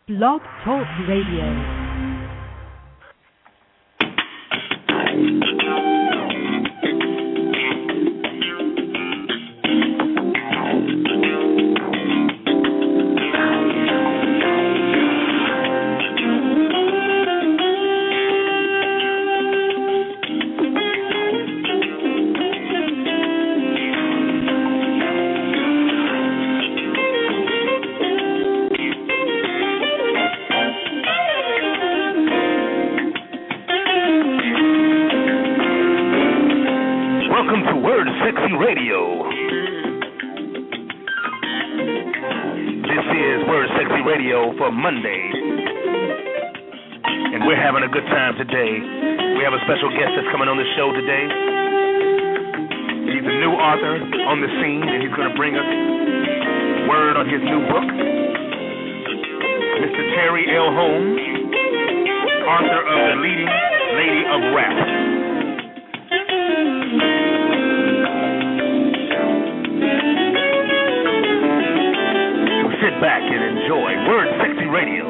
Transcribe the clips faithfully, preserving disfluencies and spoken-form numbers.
Blog Talk Radio. For Monday, and we're having a good time today. We have a special guest that's coming on the show today. He's a new author on the scene, and he's going to bring us word on his new book. Mister Terry L. Holmes, author of The Leading Lady of Rap. Sit back and enjoy Word Sexy Radio.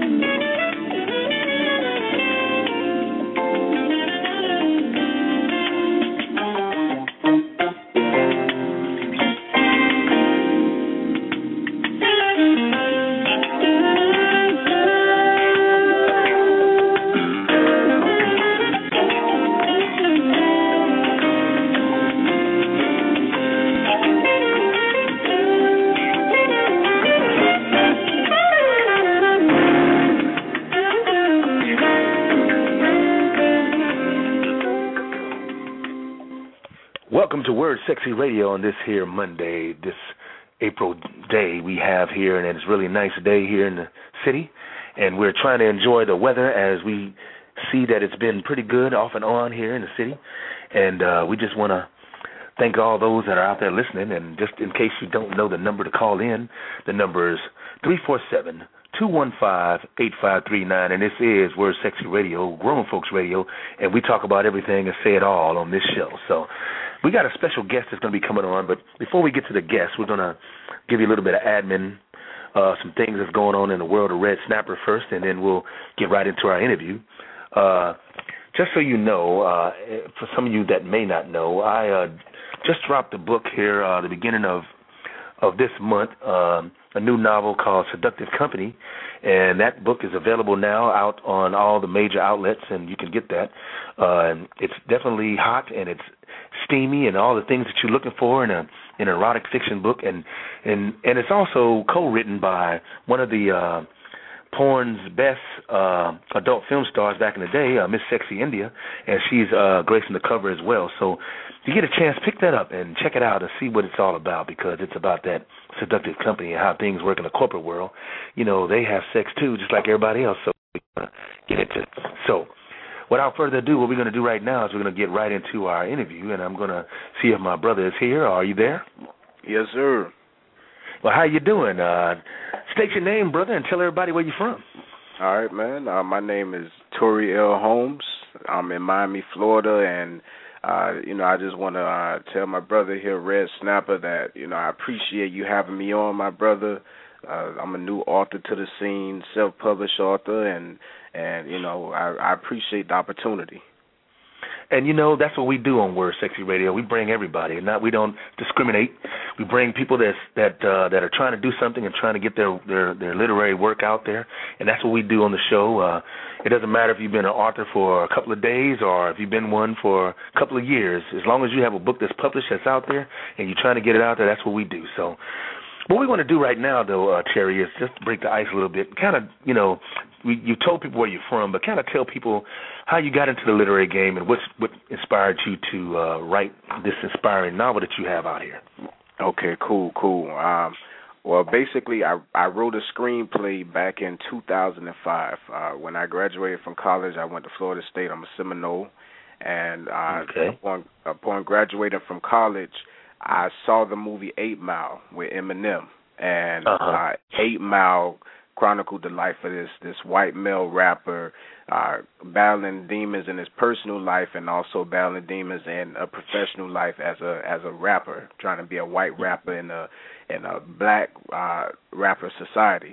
Welcome to Word Sexy Radio on this here Monday, this April day we have here, and it's a really nice day here in the city, and we're trying to enjoy the weather as we see that it's been pretty good off and on here in the city, and uh, we just want to thank all those that are out there listening, and just in case you don't know the number to call in, the number is three four seven, two one five, eight five three nine, and this is Word Sexy Radio, Grown Folks Radio, and we talk about everything and say it all on this show. So we got a special guest that's going to be coming on, but before we get to the guest, we're going to give you a little bit of admin, uh, some things that's going on in the world of Red Snapper first, and then we'll get right into our interview. Uh, just so you know, uh, for some of you that may not know, I uh, just dropped a book here uh, the beginning of of this month, um, a new novel called Seductive Company, and that book is available now out on all the major outlets, and you can get that. Uh, and it's definitely hot, and it's steamy, and all the things that you're looking for in a in an erotic fiction book, and and and it's also co-written by one of the uh, porn's best uh, adult film stars back in the day, uh, Miss Sexy India, and she's uh, gracing the cover as well. So if you get a chance, pick that up and check it out and see what it's all about, because it's about that seductive company and how things work in the corporate world. You know, they have sex too, just like everybody else, so we want to get into it. So without further ado, what we're going to do right now is we're going to get right into our interview, and I'm going to see if my brother is here. Are you there? Yes, sir. Well, how you doing? Uh, state your name, brother, and tell everybody where you're from. All right, man. Uh, my name is Tory L. Holmes. I'm in Miami, Florida, and, uh, you know, I just want to uh, tell my brother here, Red Snapper, that, you know, I appreciate you having me on, my brother. Uh, I'm a new author to the scene, self-published author, and, and you know, I, I appreciate the opportunity. And, you know, that's what we do on Word Sexy Radio. We bring everybody, and not we don't discriminate. We bring people that's, that uh, that are trying to do something and trying to get their, their, their literary work out there, and that's what we do on the show. Uh, it doesn't matter if you've been an author for a couple of days or if you've been one for a couple of years. As long as you have a book that's published that's out there and you're trying to get it out there, that's what we do. So what we want to do right now, though, uh, Terry, is just break the ice a little bit. Kind of, you know, we, you told people where you're from, but kind of tell people how you got into the literary game and what's, what inspired you to uh, write this inspiring novel that you have out here. Okay, cool, cool. Um, well, basically, I, I wrote a screenplay back in two thousand five. Uh, when I graduated from college, I went to Florida State. I'm a Seminole. And uh, okay. upon, upon graduating from college, I saw the movie Eight Mile with Eminem, and uh-huh. uh, Eight Mile chronicled the life of this this white male rapper, uh, battling demons in his personal life and also battling demons in a professional life as a as a rapper, trying to be a white rapper in a in a black uh, rapper society.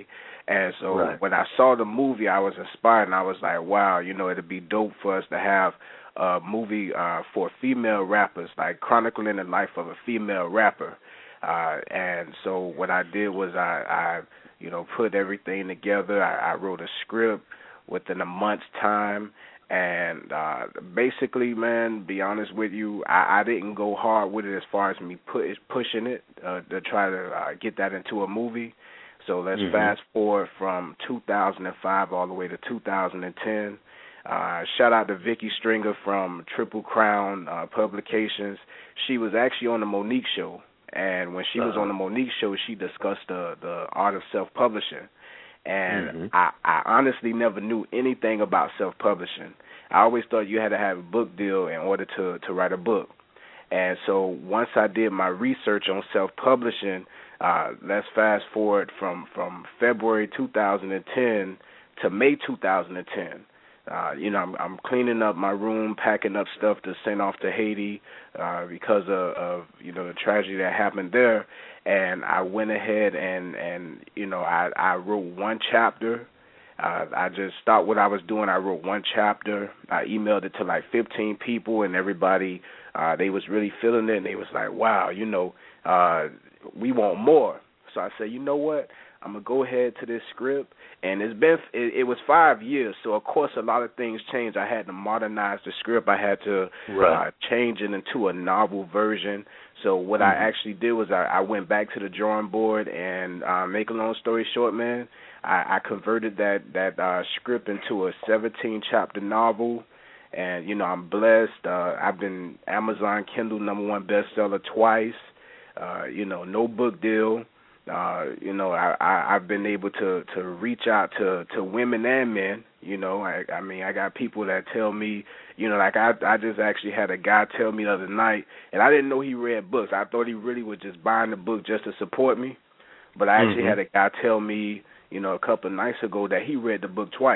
And so right. when I saw the movie, I was inspired, and I was like, wow, you know, it'd be dope for us to have a movie uh, for female rappers, like chronicling the life of a female rapper. Uh, and so what I did was I, I you know, put everything together. I, I wrote a script within a month's time. And uh, basically, man, be honest with you, I, I didn't go hard with it as far as me put, pushing it uh, to try to uh, get that into a movie. So let's mm-hmm. fast forward from two thousand five all the way to two thousand ten. Uh, shout out to Vicky Stringer from Triple Crown uh, Publications. She was actually on the Monique Show, and when she uh-huh. was on the Monique Show, she discussed the, the art of self-publishing. And mm-hmm. I, I honestly never knew anything about self-publishing. I always thought you had to have a book deal in order to, to write a book. And so once I did my research on self-publishing, uh, let's fast forward from, from February two thousand ten to May two thousand ten. Uh, you know, I'm, I'm cleaning up my room, packing up stuff to send off to Haiti uh, because of, of, you know, the tragedy that happened there. And I went ahead and, and you know, I, I wrote one chapter. Uh, I just stopped what I was doing. I wrote one chapter. I emailed it to like fifteen people, and everybody, uh, they was really feeling it, and they was like, wow, you know, uh, we want more. So I said, you know what? I'm going to go ahead to this script, and it's been, it, it was five years, so of course a lot of things changed. I had to modernize the script. I had to right. uh, change it into a novel version. So what mm-hmm. I actually did was I, I went back to the drawing board, and uh, make a long story short, man, I, I converted that, that uh, script into a seventeen-chapter novel, and, you know, I'm blessed. Uh, I've been Amazon Kindle number one bestseller twice, uh, you know, no book deal. Uh, you know, I, I, I've been able to, to reach out to, to women and men. You know, I, I mean, I got people that tell me, you know, like I, I just actually had a guy tell me the other night, and I didn't know he read books. I thought he really was just buying the book just to support me. But I actually mm-hmm. had a guy tell me, you know, a couple of nights ago that he read the book twice.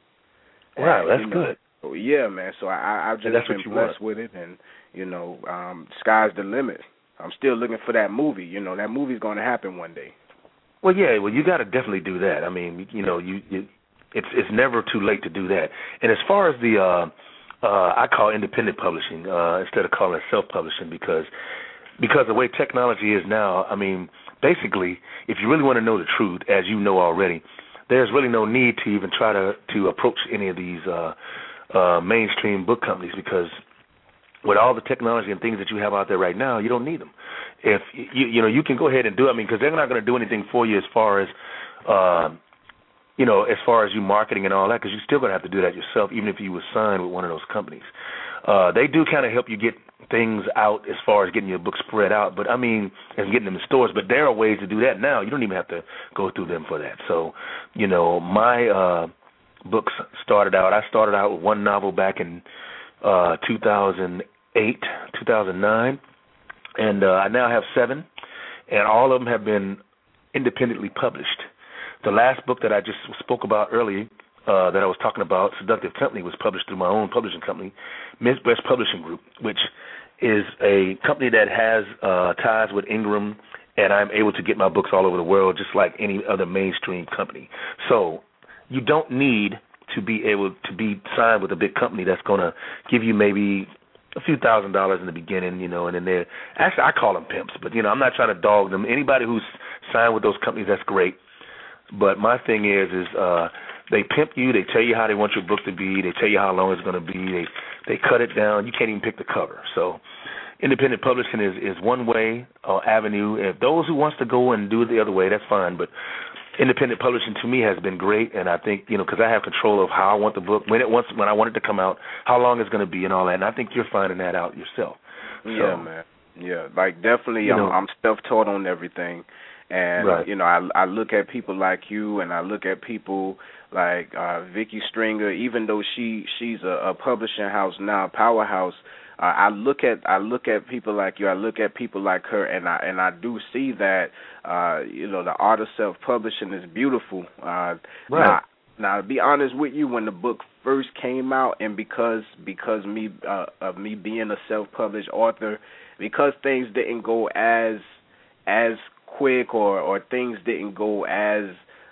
Wow, and, that's you know, good. So, yeah, man. So I, I've just been blessed want. with it, and you know, um, sky's the limit. I'm still looking for that movie. You know, that movie's going to happen one day. Well, yeah, well, you got to definitely do that. I mean, you know, you, you it's it's never too late to do that. And as far as the, uh, uh, I call independent publishing uh, instead of calling it self-publishing because because the way technology is now, I mean, basically, if you really want to know the truth, as you know already, there's really no need to even try to, to approach any of these uh, uh, mainstream book companies because with all the technology and things that you have out there right now, you don't need them. If you you know you can go ahead and do it, I mean, because they're not going to do anything for you as far as uh, you know as far as you marketing and all that, because you're still going to have to do that yourself, even if you were signed with one of those companies. Uh, they do kind of help you get things out as far as getting your book spread out, but I mean, and getting them in stores. But there are ways to do that now. You don't even have to go through them for that. So, you know, my uh, books started out. I started out with one novel back in uh, two thousand eight, two thousand nine. And uh, I now have seven, and all of them have been independently published. The last book that I just spoke about earlier, uh, that I was talking about, Seductive Company, was published through my own publishing company, Midwest Publishing Group, which is a company that has uh, ties with Ingram, and I'm able to get my books all over the world just like any other mainstream company. So you don't need to be able to be signed with a big company that's going to give you maybe a few thousand dollars in the beginning, you know, and then they're, actually I call them pimps, but, you know, I'm not trying to dog them. Anybody who's signed with those companies, that's great. But my thing is, is uh, they pimp you, they tell you how they want your book to be, they tell you how long it's going to be, they they cut it down, you can't even pick the cover. So independent publishing is, is one way, uh, avenue. If those who wants to go and do it the other way, that's fine, but independent publishing to me has been great, and I think, you know, because I have control of how I want the book, when it wants, when I want it to come out, how long it's going to be and all that, and I think you're finding that out yourself. Yeah, so, man. Yeah, like definitely you I'm, know, I'm self-taught on everything, and, right. you know, I, I look at people like you, and I look at people like uh, Vicky Stringer, even though she she's a, a publishing house now, powerhouse. Uh, I look at I look at people like you. I look at people like her, and I and I do see that uh, you know the art of self-publishing is beautiful. Uh, right. Now, now, to be honest with you, when the book first came out, and because because me uh, of me being a self-published author, because things didn't go as as quick or or things didn't go as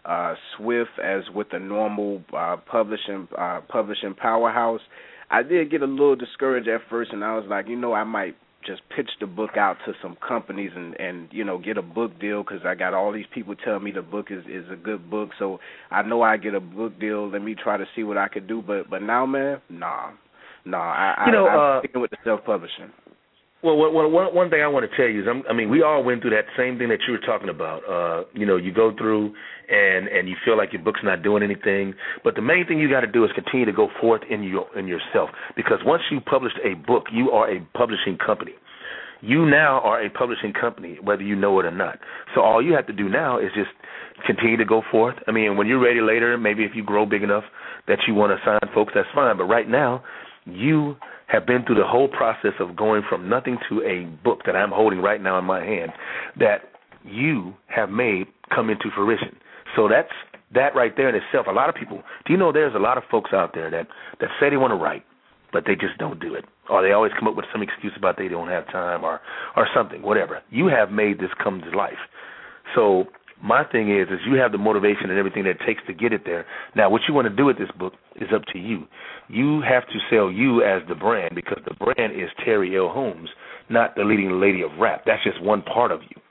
uh, swift as with the normal uh, publishing uh, publishing powerhouse. I did get a little discouraged at first, and I was like, you know, I might just pitch the book out to some companies and, and you know, get a book deal because I got all these people telling me the book is, is a good book. So I know I get a book deal. Let me try to see what I could do. But but now, man, nah, nah. I, you know, I, I'm uh, sticking with the self-publishing. Well, well, one, one thing I want to tell you is, I'm, I mean, we all went through that same thing that you were talking about. Uh, you know, you go through and, and you feel like your book's not doing anything. But the main thing you got to do is continue to go forth in your in yourself. Because once you published a book, you are a publishing company. You now are a publishing company, whether you know it or not. So all you have to do now is just continue to go forth. I mean, when you're ready later, maybe if you grow big enough that you want to sign folks, that's fine. But right now, you have been through the whole process of going from nothing to a book that I'm holding right now in my hand that you have made come into fruition. So that's that right there in itself. A lot of people, do you know there's a lot of folks out there that, that say they want to write, but they just don't do it. Or they always come up with some excuse about they don't have time or, or something, whatever. You have made this come to life. So my thing is, is you have the motivation and everything that it takes to get it there. Now, what you want to do with this book is up to you. You have to sell you as the brand because the brand is Terry L. Holmes, not the leading lady of rap. That's just one part of you.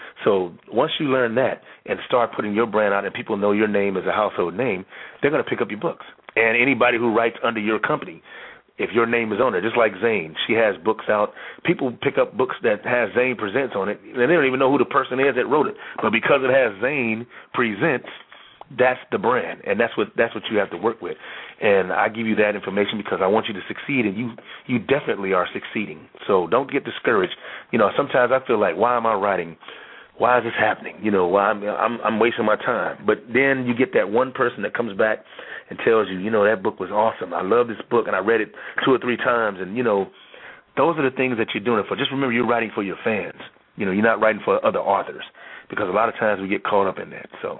So once you learn that and start putting your brand out and people know your name as a household name, they're going to pick up your books. And anybody who writes under your company, if your name is on there, just like Zane, she has books out. People pick up books that has Zane Presents on it, and they don't even know who the person is that wrote it. But because it has Zane Presents, that's the brand, and that's what that's what you have to work with. And I give you that information because I want you to succeed, and you you definitely are succeeding. So don't get discouraged. You know, sometimes I feel like, why am I writing? Why is this happening? You know, why I'm, I'm I'm wasting my time. But then you get that one person that comes back and tells you, you know, that book was awesome. I love this book, and I read it two or three times. And, you know, those are the things that you're doing it for. Just remember, you're writing for your fans. You know, you're not writing for other authors because a lot of times we get caught up in that. So,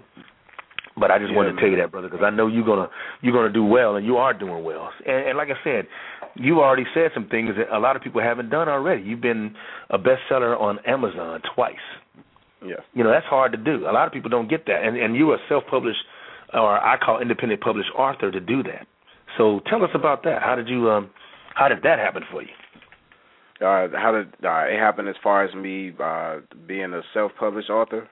but I just yeah, wanted to tell you that, brother, because I know you're gonna you're gonna do well, and you are doing well. And, and like I said, you already said some things that a lot of people haven't done already. You've been a bestseller on Amazon twice. Yeah. You know, that's hard to do. A lot of people don't get that. And and you're a self-published, or I call independent published author to do that. So tell us about that. How did you, um, how did that happen for you? Uh, how did uh, it happen as far as me uh, being a self-published author?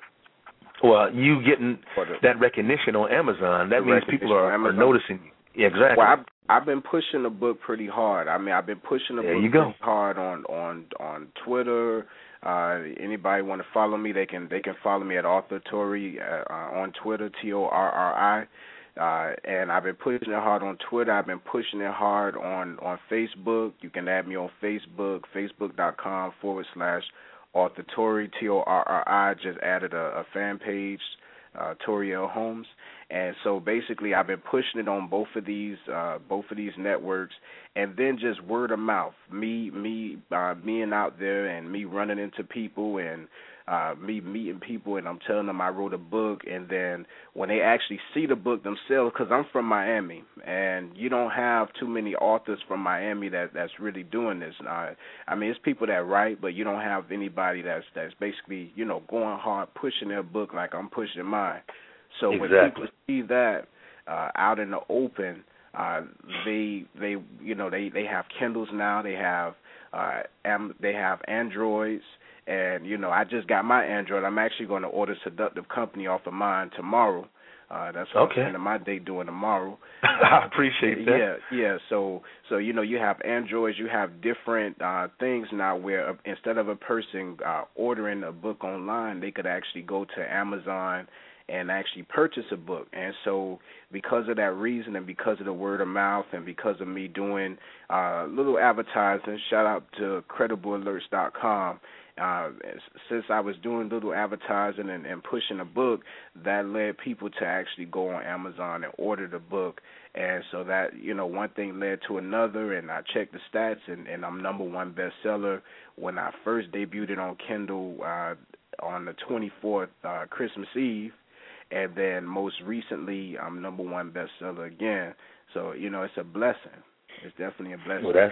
Well, you getting the, that recognition on Amazon, that means people are, are noticing you. Yeah, exactly. Well, I've, I've been pushing the book pretty hard. I mean, I've been pushing the there book you go. pretty hard on, on, on Twitter. Uh, anybody want to follow me, they can they can follow me at Author Tory uh, on Twitter, T O R R I. Uh, and I've been pushing it hard on Twitter. I've been pushing it hard on, on Facebook. You can add me on Facebook, facebook.com forward slash Author Tory, T O R R I. Just added a, a fan page, uh, Tory L. Holmes. And so basically I've been pushing it on both of these uh, both of these networks, and then just word of mouth, me me uh, being out there and me running into people and uh, me meeting people, and I'm telling them I wrote a book, and then when they actually see the book themselves, because I'm from Miami, and you don't have too many authors from Miami that, that's really doing this. Uh, I mean, it's people that write, but you don't have anybody that's that's basically, you know, going hard, pushing their book like I'm pushing mine. So exactly. when people see that uh, out in the open, uh, they they you know they, they have Kindles now. They have uh, am, they have Androids, and you know I just got my Android. I'm actually going to order Seductive Company off of mine tomorrow. Uh, that's what okay. I'm spending my day doing tomorrow. I appreciate that. Yeah, yeah. So, so you know, you have Androids, you have different uh, things now where uh, instead of a person uh, ordering a book online, they could actually go to Amazon and actually purchase a book. And so because of that reason and because of the word of mouth and because of me doing uh, little advertising, shout out to credible alerts dot com, uh, since I was doing little advertising and, and pushing a book, that led people to actually go on Amazon and order the book. And so that, you know, one thing led to another, and I checked the stats, and, and I'm number one bestseller. When I first debuted it on Kindle uh, on the twenty-fourth, uh, Christmas Eve, and then most recently, I'm number one bestseller again. So, you know, it's a blessing. It's definitely a blessing. Well, that's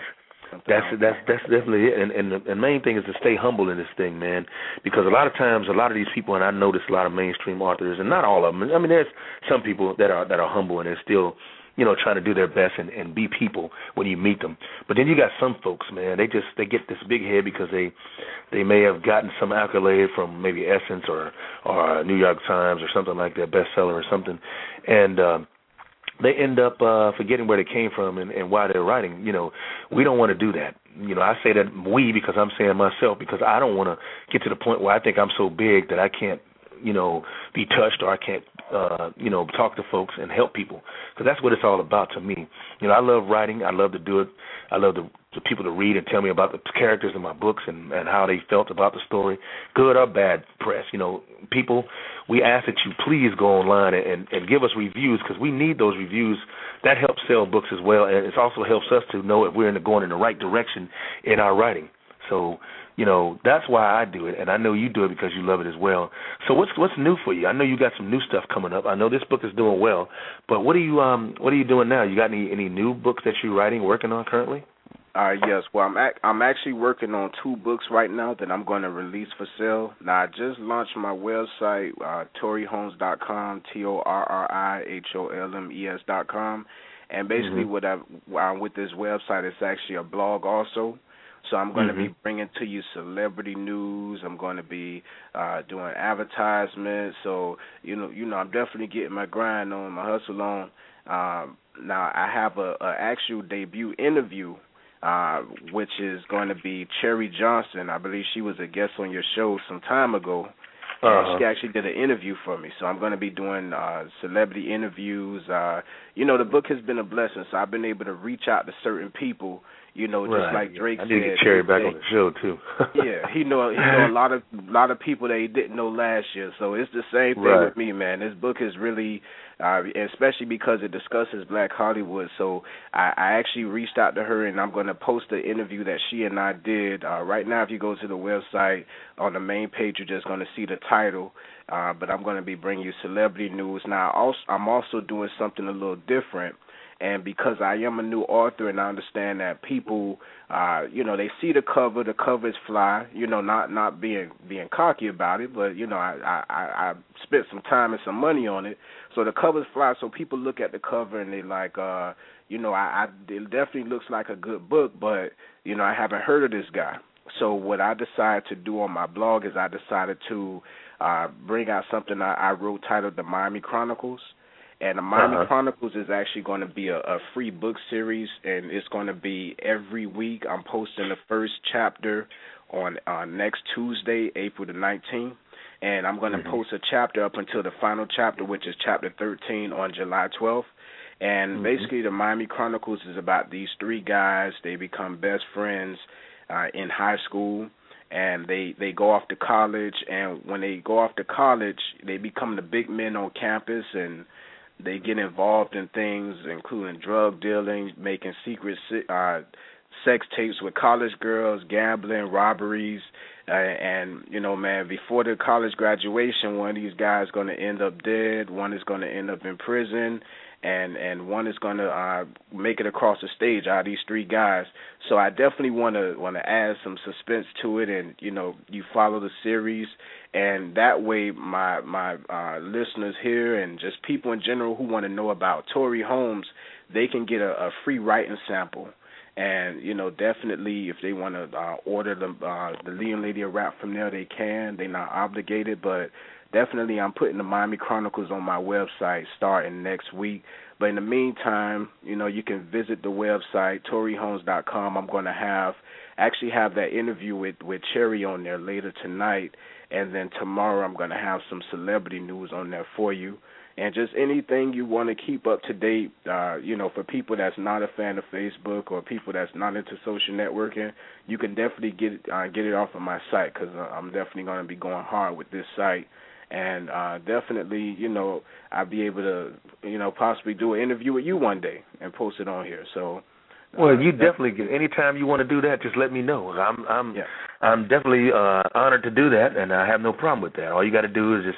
That's that's that's definitely it. And and the, and main thing is to stay humble in this thing, man. Because a lot of times, a lot of these people, and I notice a lot of mainstream authors, and not all of them. I mean, there's some people that are that are humble and they're still, you know, trying to do their best and, and be people when you meet them. But then you got some folks, man. They just they get this big head because they they may have gotten some accolade from maybe Essence or or New York Times or something like that, bestseller or something, and. Um, They end up uh, forgetting where they came from and, and why they're writing. You know, we don't want to do that. You know, I say that we because I'm saying myself because I don't want to get to the point where I think I'm so big that I can't, you know, be touched or I can't, uh, you know, talk to folks and help people because that's what it's all about to me. You know, I love writing. I love to do it. I love the, the people to read and tell me about the characters in my books and, and how they felt about the story, good or bad press. You know, people, we ask that you please go online and, and, and give us reviews because we need those reviews. That helps sell books as well, and it also helps us to know if we're in the, going in the right direction in our writing. So, you know, that's why I do it, and I know you do it because you love it as well. So what's what's new for you? I know you got some new stuff coming up. I know this book is doing well, but what are you um what are you doing now? You got any, any new books that you're writing, working on currently? Uh, yes, well, I'm ac- I'm actually working on two books right now that I'm going to release for sale. Now, I just launched my website, uh, Torrey Holmes dot com, T O R R I H O L M E S dot com, and basically Mm-hmm. what I uh, with this website, it's actually a blog also. So I'm going Mm-hmm. to be bringing to you celebrity news. I'm going to be uh, doing advertisements. So you know, you know, I'm definitely getting my grind on, my hustle on. Um, now I have a, a actual debut interview. Uh, which is going to be Cherry Johnson. I believe she was a guest on your show some time ago. And Uh-huh. she actually did an interview for me. So I'm going to be doing uh, celebrity interviews. Uh, you know, the book has been a blessing, so I've been able to reach out to certain people, you know, just Right. like Drake I said. need to get Cherry back they, on the show, too. yeah, he know he know a lot of lot of people that he didn't know last year. So it's the same thing Right. with me, man. This book is really, uh, especially because it discusses Black Hollywood. So I, I actually reached out to her, and I'm going to post the interview that she and I did. Uh, right now, if you go to the website, on the main page, you're just going to see the title. Uh, but I'm going to be bringing you celebrity news. Now, also, I'm also doing something a little different. And because I am a new author and I understand that people, uh, you know, they see the cover, the cover is fly, you know, not not being being cocky about it, but, you know, I, I, I spent some time and some money on it. So the cover's fly, so people look at the cover and they like, uh, you know, I, I it definitely looks like a good book, but, you know, I haven't heard of this guy. So what I decided to do on my blog is I decided to uh, bring out something I, I wrote titled The Miami Chronicles. And the Miami Uh-huh. Chronicles is actually going to be a, a free book series, and it's going to be every week. I'm posting the first chapter on uh, next Tuesday, April the nineteenth, and I'm going to Mm-hmm. post a chapter up until the final chapter, which is chapter thirteen, on July twelfth. And Mm-hmm. basically, the Miami Chronicles is about these three guys. They become best friends uh, in high school. And they, they go off to college, and when they go off to college, they become the big men on campus, and they get involved in things including drug dealing, making secret uh, sex tapes with college girls, gambling, robberies, uh, and, you know, man, before the college graduation, one of these guys is going to end up dead, one is going to end up in prison, and and one is going to uh, make it across the stage out of these three guys. So I definitely want to want to add some suspense to it, and, you know, you follow the series, and that way my my uh, listeners here and just people in general who want to know about Torrey Holmes, they can get a, a free writing sample. And, you know, definitely if they want to uh, order the uh, the Leon Lady of Rap from there, they can. They're not obligated, but definitely I'm putting the Miami Chronicles on my website starting next week. But in the meantime, you know, you can visit the website, Torrey Holmes dot com. I'm going to have actually have that interview with, with Cherry on there later tonight. And then tomorrow I'm going to have some celebrity news on there for you. And just anything you want to keep up to date, uh, you know, for people that's not a fan of Facebook or people that's not into social networking, you can definitely get it, uh, get it off of my site because uh, I'm definitely going to be going hard with this site. And uh, definitely, you know, I'll be able to, you know, possibly do an interview with you one day and post it on here. So, uh, well, you definitely get anytime you want to do that, just let me know. I'm I'm yeah. I'm definitely uh, honored to do that, and I have no problem with that. All you got to do is just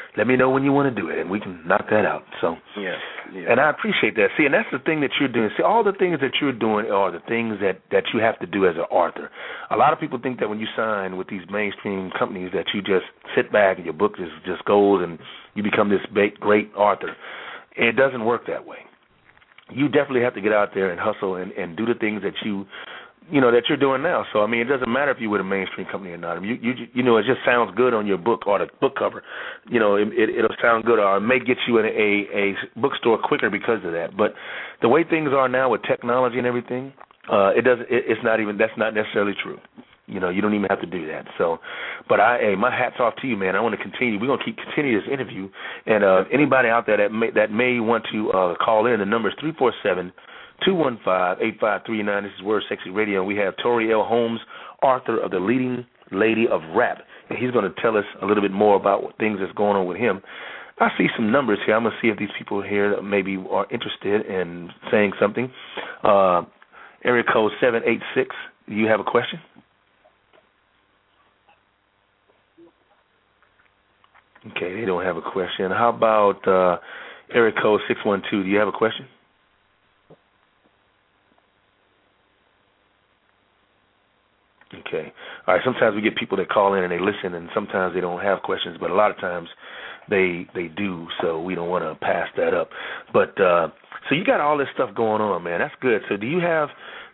let me know when you want to do it, and we can knock that out. So, yeah, yeah. And I appreciate that. See, and that's the thing that you're doing. See, all the things that you're doing are the things that, that you have to do as an author. A lot of people think that when you sign with these mainstream companies that you just sit back and your book just, just goes and you become this great author. It doesn't work that way. You definitely have to get out there and hustle and, and do the things that you you know, that you're doing now. So, I mean, it doesn't matter if you're with a mainstream company or not. I mean, you, you, you know, it just sounds good on your book or the book cover. You know, it, it, it'll sound good, or it may get you in a, a, a bookstore quicker because of that. But the way things are now with technology and everything, uh, it doesn't. It, it's not even. That's not necessarily true. You know, you don't even have to do that. So, but I, hey, my hat's off to you, man. I want to continue. We're gonna keep continue this interview, and uh, anybody out there that may that may want to uh, call in, the number is three four seven. two one five, eight five three nine. This is Word Sexy Radio, and we have Tori L. Holmes, author of The Leading Lady of Rap, and he's going to tell us a little bit more about what things that's going on with him. I see some numbers here. I'm going to see if these people here maybe are interested in saying something. Uh, area code seven eight six. Do you have a question? Okay, they don't have a question. How about uh, area code six one two? Do you have a question? Okay. All right. Sometimes we get people that call in and they listen, and sometimes they don't have questions, but a lot of times they they do. So we don't want to pass that up. But uh, so you got all this stuff going on, man. That's good. So do you have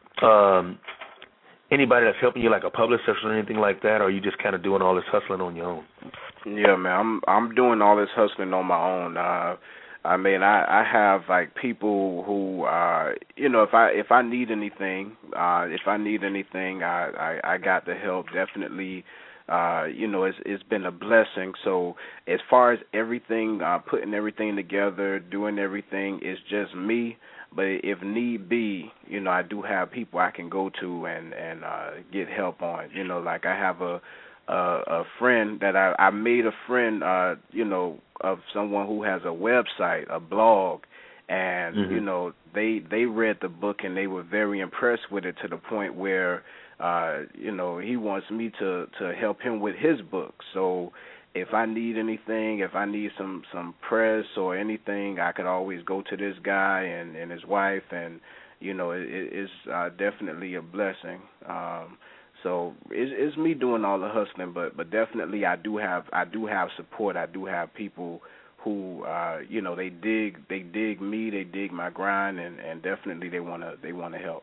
um, anybody that's helping you, like a publicist or anything like that, or are you just kind of doing all this hustling on your own? Yeah, man. I'm I'm doing all this hustling on my own. Uh, I mean, I, I have like people who, uh, you know, if I if I need anything, uh, if I need anything, I, I, I got the help. Definitely, uh, you know, it's it's been a blessing. So as far as everything, uh, putting everything together, doing everything, it's just me. But if need be, you know, I do have people I can go to and and uh, get help on. You know, like I have a. Uh, a friend that I, I made a friend, uh, you know, of someone who has a website, a blog, and mm-hmm. you know, they they read the book and they were very impressed with it to the point where, uh, you know, he wants me to to help him with his book. So if I need anything, if I need some some press or anything, I could always go to this guy and, and his wife, and you know, it, it's uh, definitely a blessing. Um, So it's, it's me doing all the hustling, but but definitely I do have I do have support. I do have people who uh, you know they dig they dig me, they dig my grind, and, and definitely they wanna they wanna help.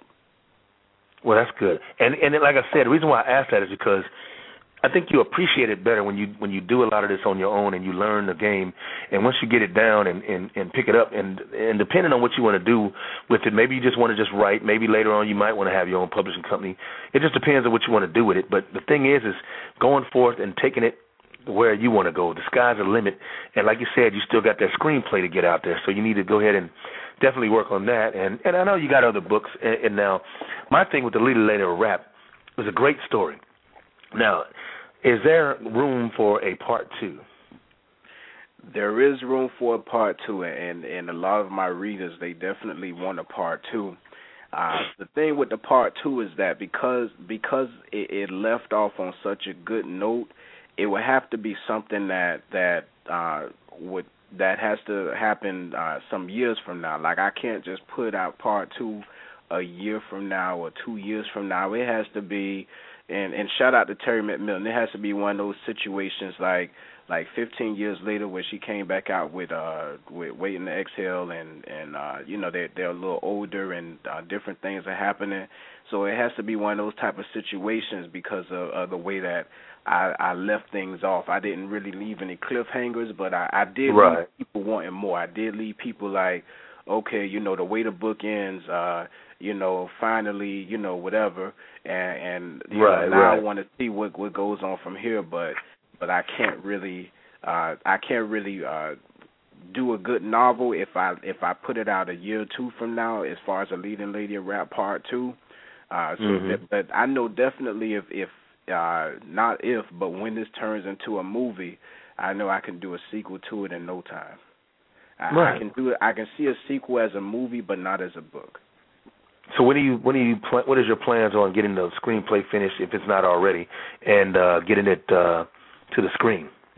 Well, that's good. And and like I said, the reason why I asked that is because I think you appreciate it better when you when you do a lot of this on your own and you learn the game. And once you get it down and, and, and pick it up, and and depending on what you want to do with it, maybe you just want to just write. Maybe later on you might want to have your own publishing company. It just depends on what you want to do with it. But the thing is, is going forth and taking it where you want to go. The sky's the limit. And like you said, you still got that screenplay to get out there. So you need to go ahead and definitely work on that. And, and I know you got other books. And, and now my thing with The Leading Lady of Rap was a great story. Now, is there room for a part two? There is room for a part two, and, and a lot of my readers, they definitely want a part two. Uh, the thing with the part two is that because because it, it left off on such a good note, it would have to be something that that uh, would that has to happen uh, some years from now. Like I can't just put out part two a year from now or two years from now. It has to be. And, and shout out to Terry McMillan. It has to be one of those situations like like fifteen years later where she came back out with uh with Waiting to Exhale, and and uh, you know they they're a little older and uh, different things are happening. So it has to be one of those type of situations because of, of the way that I, I left things off. I didn't really leave any cliffhangers, but I, I did right. leave people wanting more. I did leave people like, okay, you know, the way the book ends, uh, you know, finally, you know, whatever, and, and you right, know, now right. I want to see what what goes on from here, but but I can't really, uh, I can't really uh, do a good novel if I if I put it out a year or two from now, as far as a Leading Lady of Rap Part Two. Uh, so, mm-hmm. that, but I know definitely if if uh, not if, but when this turns into a movie, I know I can do a sequel to it in no time. I, right. I can do it. I can see a sequel as a movie, but not as a book. So when do you when do you pl- what is your plans on getting the screenplay finished if it's not already, and uh, getting it uh, to the screen?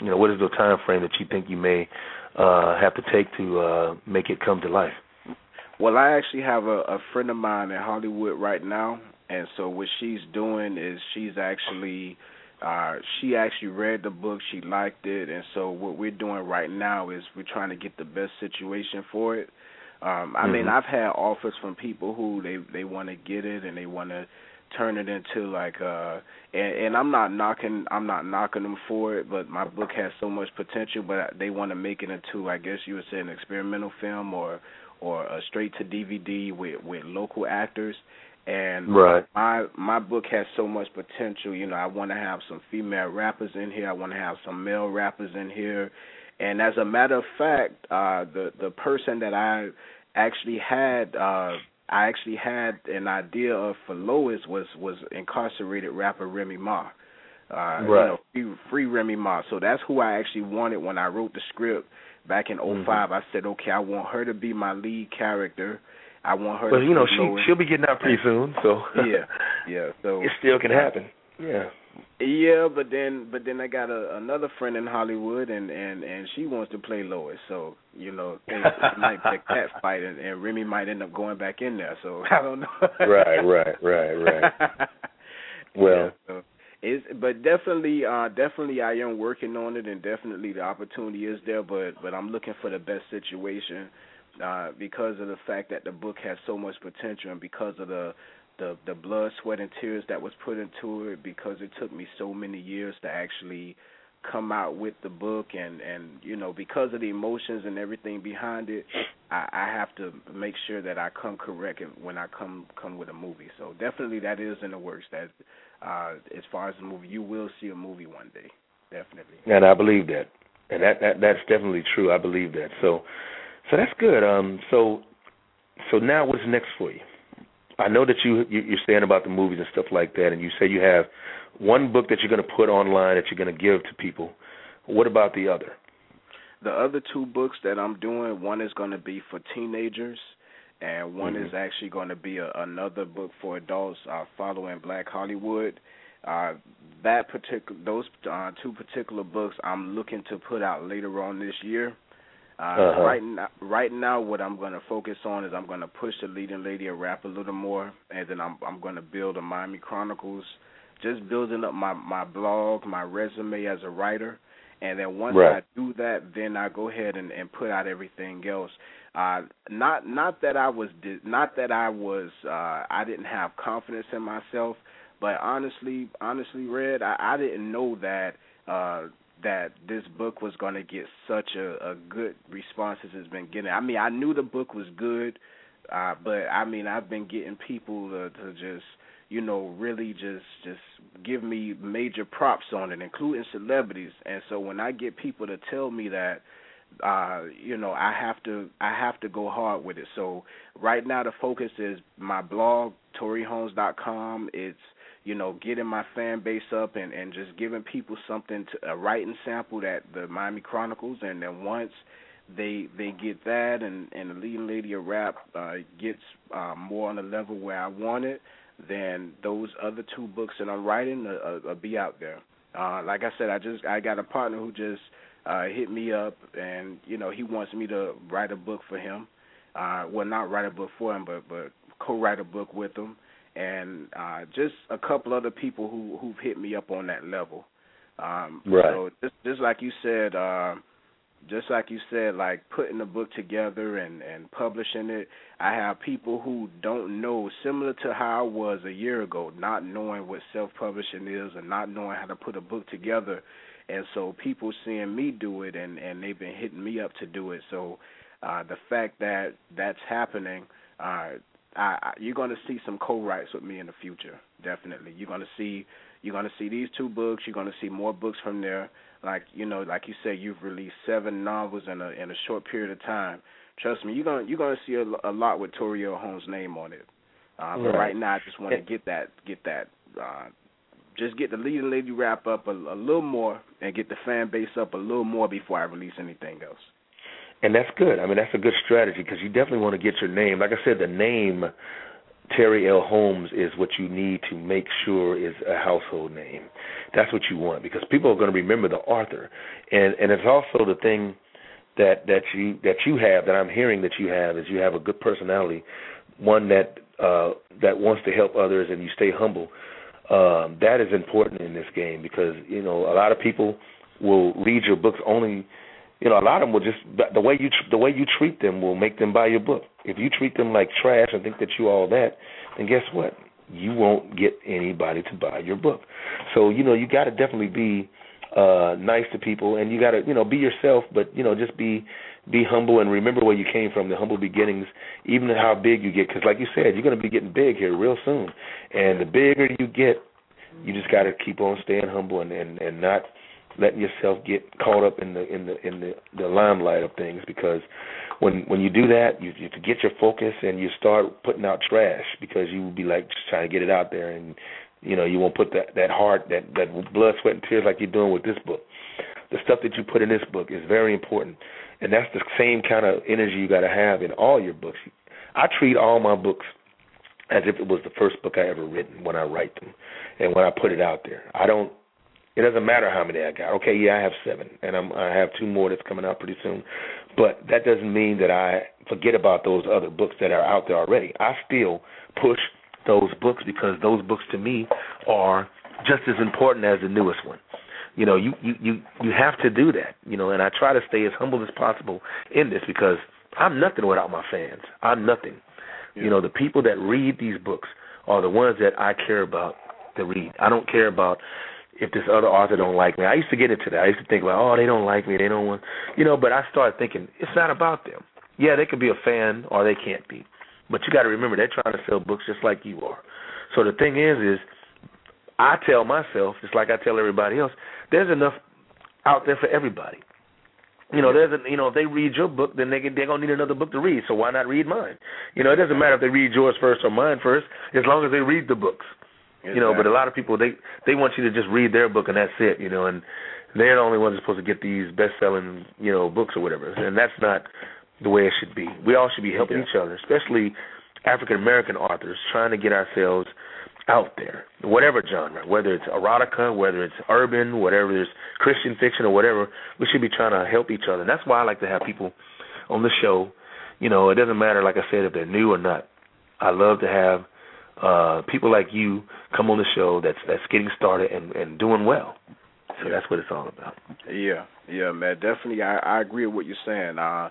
you know, what is the time frame that you think you may uh, have to take to uh, make it come to life? Well, I actually have a, a friend of mine in Hollywood right now, and so what she's doing is she's actually uh, she actually read the book, she liked it, and so what we're doing right now is we're trying to get the best situation for it. Um, I mm-hmm. mean, I've had offers from people who they they want to get it and they want to turn it into like uh and, and I'm not knocking I'm not knocking them for it, but my book has so much potential, but they want to make it into, I guess you would say, an experimental film or or a straight to D V D with with local actors. And right. my my book has so much potential. You know, I want to have some female rappers in here. I want to have some male rappers in here. And as a matter of fact, uh, the the person that I actually had uh, I actually had an idea of for Lois was was incarcerated rapper Remy Ma. Uh, right. You know, free, free Remy Ma. So that's who I actually wanted when I wrote the script back in oh five. Mm-hmm. I said, okay, I want her to be my lead character. I want her. Well, to you know, she Lois. she'll be getting out pretty soon, so yeah, yeah. So it still can happen. Yeah. Yeah, but then but then I got a, another friend in Hollywood, and, and, and she wants to play Lois. So, you know, it, it might be a cat fight, and, and Remy might end up going back in there. So I don't know. right, right, right, right. Well, yeah, so it's, but definitely, uh, definitely, I am working on it, and definitely the opportunity is there. But but I'm looking for the best situation uh, because of the fact that the book has so much potential, and because of the The, the blood, sweat, and tears that was put into it, because it took me so many years to actually come out with the book, and, and you know, because of the emotions and everything behind it, I, I have to make sure that I come correct when I come come with a movie. So definitely that is in the works. That uh, as far as the movie, you will see a movie one day, definitely. And I believe that, and that, that that's definitely true. I believe that. So so that's good. Um, so so now what's next for you? I know that you, you're saying about the movies and stuff like that, and you say you have one book that you're going to put online that you're going to give to people. What about the other? The other two books that I'm doing, one is going to be for teenagers, and one mm-hmm. is actually going to be a, another book for adults, uh, following Black Hollywood. Uh, that particular, those uh, two particular books, I'm looking to put out later on this year. Uh, uh-huh. Right now, right now, what I'm going to focus on is I'm going to push the Leading Lady of Rap a little more, and then I'm I'm going to build a Miami Chronicles, just building up my, my blog, my resume as a writer, and then once right. I do that, then I go ahead and, and put out everything else. Uh, not not that I was not that I was uh, I didn't have confidence in myself, but honestly, honestly, Red, I, I didn't know that. Uh, that this book was going to get such a, a good response as it's been getting. I mean, I knew the book was good, uh, but, I mean, I've been getting people to, to just, you know, really just just give me major props on it, including celebrities. And so when I get people to tell me that, uh, you know, I have to I have to go hard with it. So right now the focus is my blog, Tory Holmes dot com. It's, you know, getting my fan base up and, and just giving people something, to a writing sample that the Miami Chronicles, and then once they they get that and, and the Leading Lady of Rap uh, gets uh, more on the level where I want it, then those other two books that I'm writing will uh, uh, be out there. Uh, like I said, I just I got a partner who just uh, hit me up, and, you know, he wants me to write a book for him. Uh, well, not write a book for him, but, but co-write a book with him. And uh, just a couple other people who, who've hit me up on that level. Um, right. So just, just like you said, uh, just like you said, like putting the book together and, and publishing it, I have people who don't know, similar to how I was a year ago, not knowing what self-publishing is and not knowing how to put a book together. And so people seeing me do it, and, and they've been hitting me up to do it. So uh, the fact that that's happening, uh, I, I, you're going to see some co-writes with me in the future, definitely. You're going to see you're going to see these two books. You're going to see more books from there. Like, you know, like you said, you've released seven novels in a in a short period of time. Trust me, you're going you're going to see a, a lot with Tory L. Holmes' name on it. Uh, but right. right now, I just want to get that get that uh, just get the Leading Lady Rap up a, a little more and get the fan base up a little more before I release anything else. And that's good. I mean, that's a good strategy because you definitely want to get your name. Like I said, the name Terry L. Holmes is what you need to make sure is a household name. That's what you want, because people are going to remember the author, and and it's also the thing that that you that you have that I'm hearing that you have is you have a good personality, one that uh, that wants to help others, and you stay humble. Um, that is important in this game, because you know a lot of people will read your books only. You know, a lot of them will just the way you the way you treat them will make them buy your book. If you treat them like trash and think that you all that, then guess what? You won't get anybody to buy your book. So you know, you got to definitely be uh, nice to people, and you got to you know be yourself, but you know just be be humble and remember where you came from, the humble beginnings, even how big you get. Because like you said, you're going to be getting big here real soon, and the bigger you get, you just got to keep on staying humble and, and, and not letting yourself get caught up in the in the in the, the limelight of things, because when when you do that, you, you get your focus and you start putting out trash, because you will be like just trying to get it out there, and you know you won't put that that heart, that that blood, sweat, and tears like you're doing with this book. The stuff that you put in this book is very important, and that's the same kind of energy you got to have in all your books. I treat all my books as if it was the first book I ever written when I write them and when I put it out there. I don't. It doesn't matter how many I got. Okay, yeah, I have seven, and I'm, I have two more that's coming out pretty soon. But that doesn't mean that I forget about those other books that are out there already. I still push those books, because those books to me are just as important as the newest one. You know, you, you, you, you have to do that, you know, and I try to stay as humble as possible in this, because I'm nothing without my fans. I'm nothing. Yeah. You know, the people that read these books are the ones that I care about to read. I don't care about if this other author don't like me. I used to get into that. I used to think about, oh, they don't like me, they don't want, you know, but I started thinking, it's not about them. Yeah, they could be a fan or they can't be. But you got to remember, they're trying to sell books just like you are. So the thing is, is I tell myself, just like I tell everybody else, there's enough out there for everybody. You know, there's a, you know, if they read your book, then they can, they're going to need another book to read, so why not read mine? You know, it doesn't matter if they read yours first or mine first, as long as they read the books. Exactly. You know, but a lot of people, they, they want you to just read their book and that's it, you know, and they're the only ones supposed to get these best-selling, you know, books or whatever, and that's not the way it should be. We all should be helping yeah. each other, especially African-American authors, trying to get ourselves out there, whatever genre, whether it's erotica, whether it's urban, whatever it's Christian fiction or whatever, we should be trying to help each other. And that's why I like to have people on the show. You know, it doesn't matter, like I said, if they're new or not. I love to have uh, people like you come on the show that's that's getting started and, and doing well. So that's what it's all about. Yeah, yeah, man, definitely. I, I agree with what you're saying. Uh,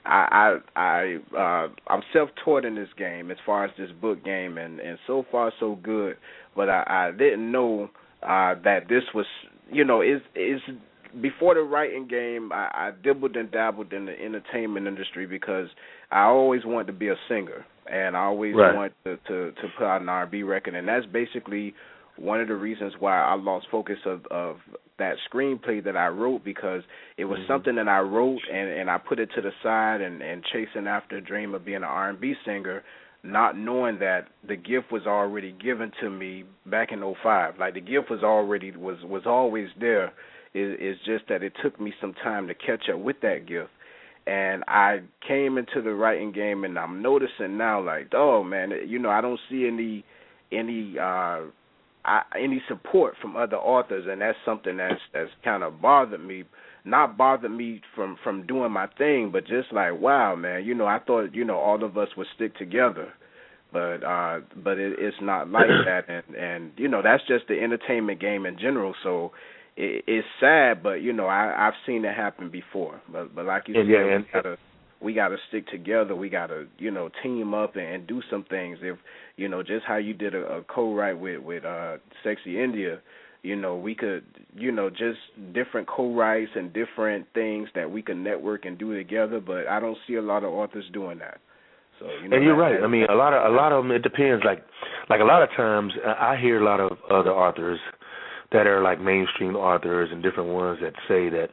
I I I uh, I'm self-taught in this game as far as this book game, and, and so far so good. But I, I didn't know uh, that this was, you know, is is before the writing game. I, I dibbled and dabbled in the entertainment industry because I always wanted to be a singer, and I always right. wanted to, to to put out an R and B record, and that's basically one of the reasons why I lost focus of, of that screenplay that I wrote, because it was mm-hmm. something that I wrote and, and I put it to the side and, and chasing after a dream of being an R and B singer, not knowing that the gift was already given to me back in oh five. Like the gift was already was, was always there. It, it's just that it took me some time to catch up with that gift. And I came into the writing game, and I'm noticing now, like, oh man, you know, I don't see any any uh I, any support from other authors, and that's something that's that's kind of bothered me. Not bothered me from, from doing my thing, but just like, wow, man, you know, I thought, you know, all of us would stick together, but uh, but it, it's not like that, and, and you know, that's just the entertainment game in general. So it, it's sad, but you know, I, I've seen it happen before. But but like you said, yeah, we gotta we gotta stick together. We gotta, you know, team up and, and do some things. If you know, just how you did a, a co-write with with uh, Sexy India, you know, we could, you know, just different co-writes and different things that we can network and do together. But I don't see a lot of authors doing that. So you know, and you're that, right. that, I mean, a lot of a lot of them. It depends. Like like a lot of times, I hear a lot of other authors that are like mainstream authors and different ones that say that,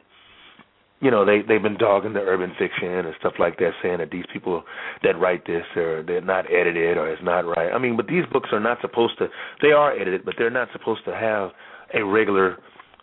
you know, they, they've been dogging the urban fiction and stuff like that, saying that these people that write this, are they're not edited or it's not right. I mean, but these books are not supposed to, they are edited, but they're not supposed to have a regular,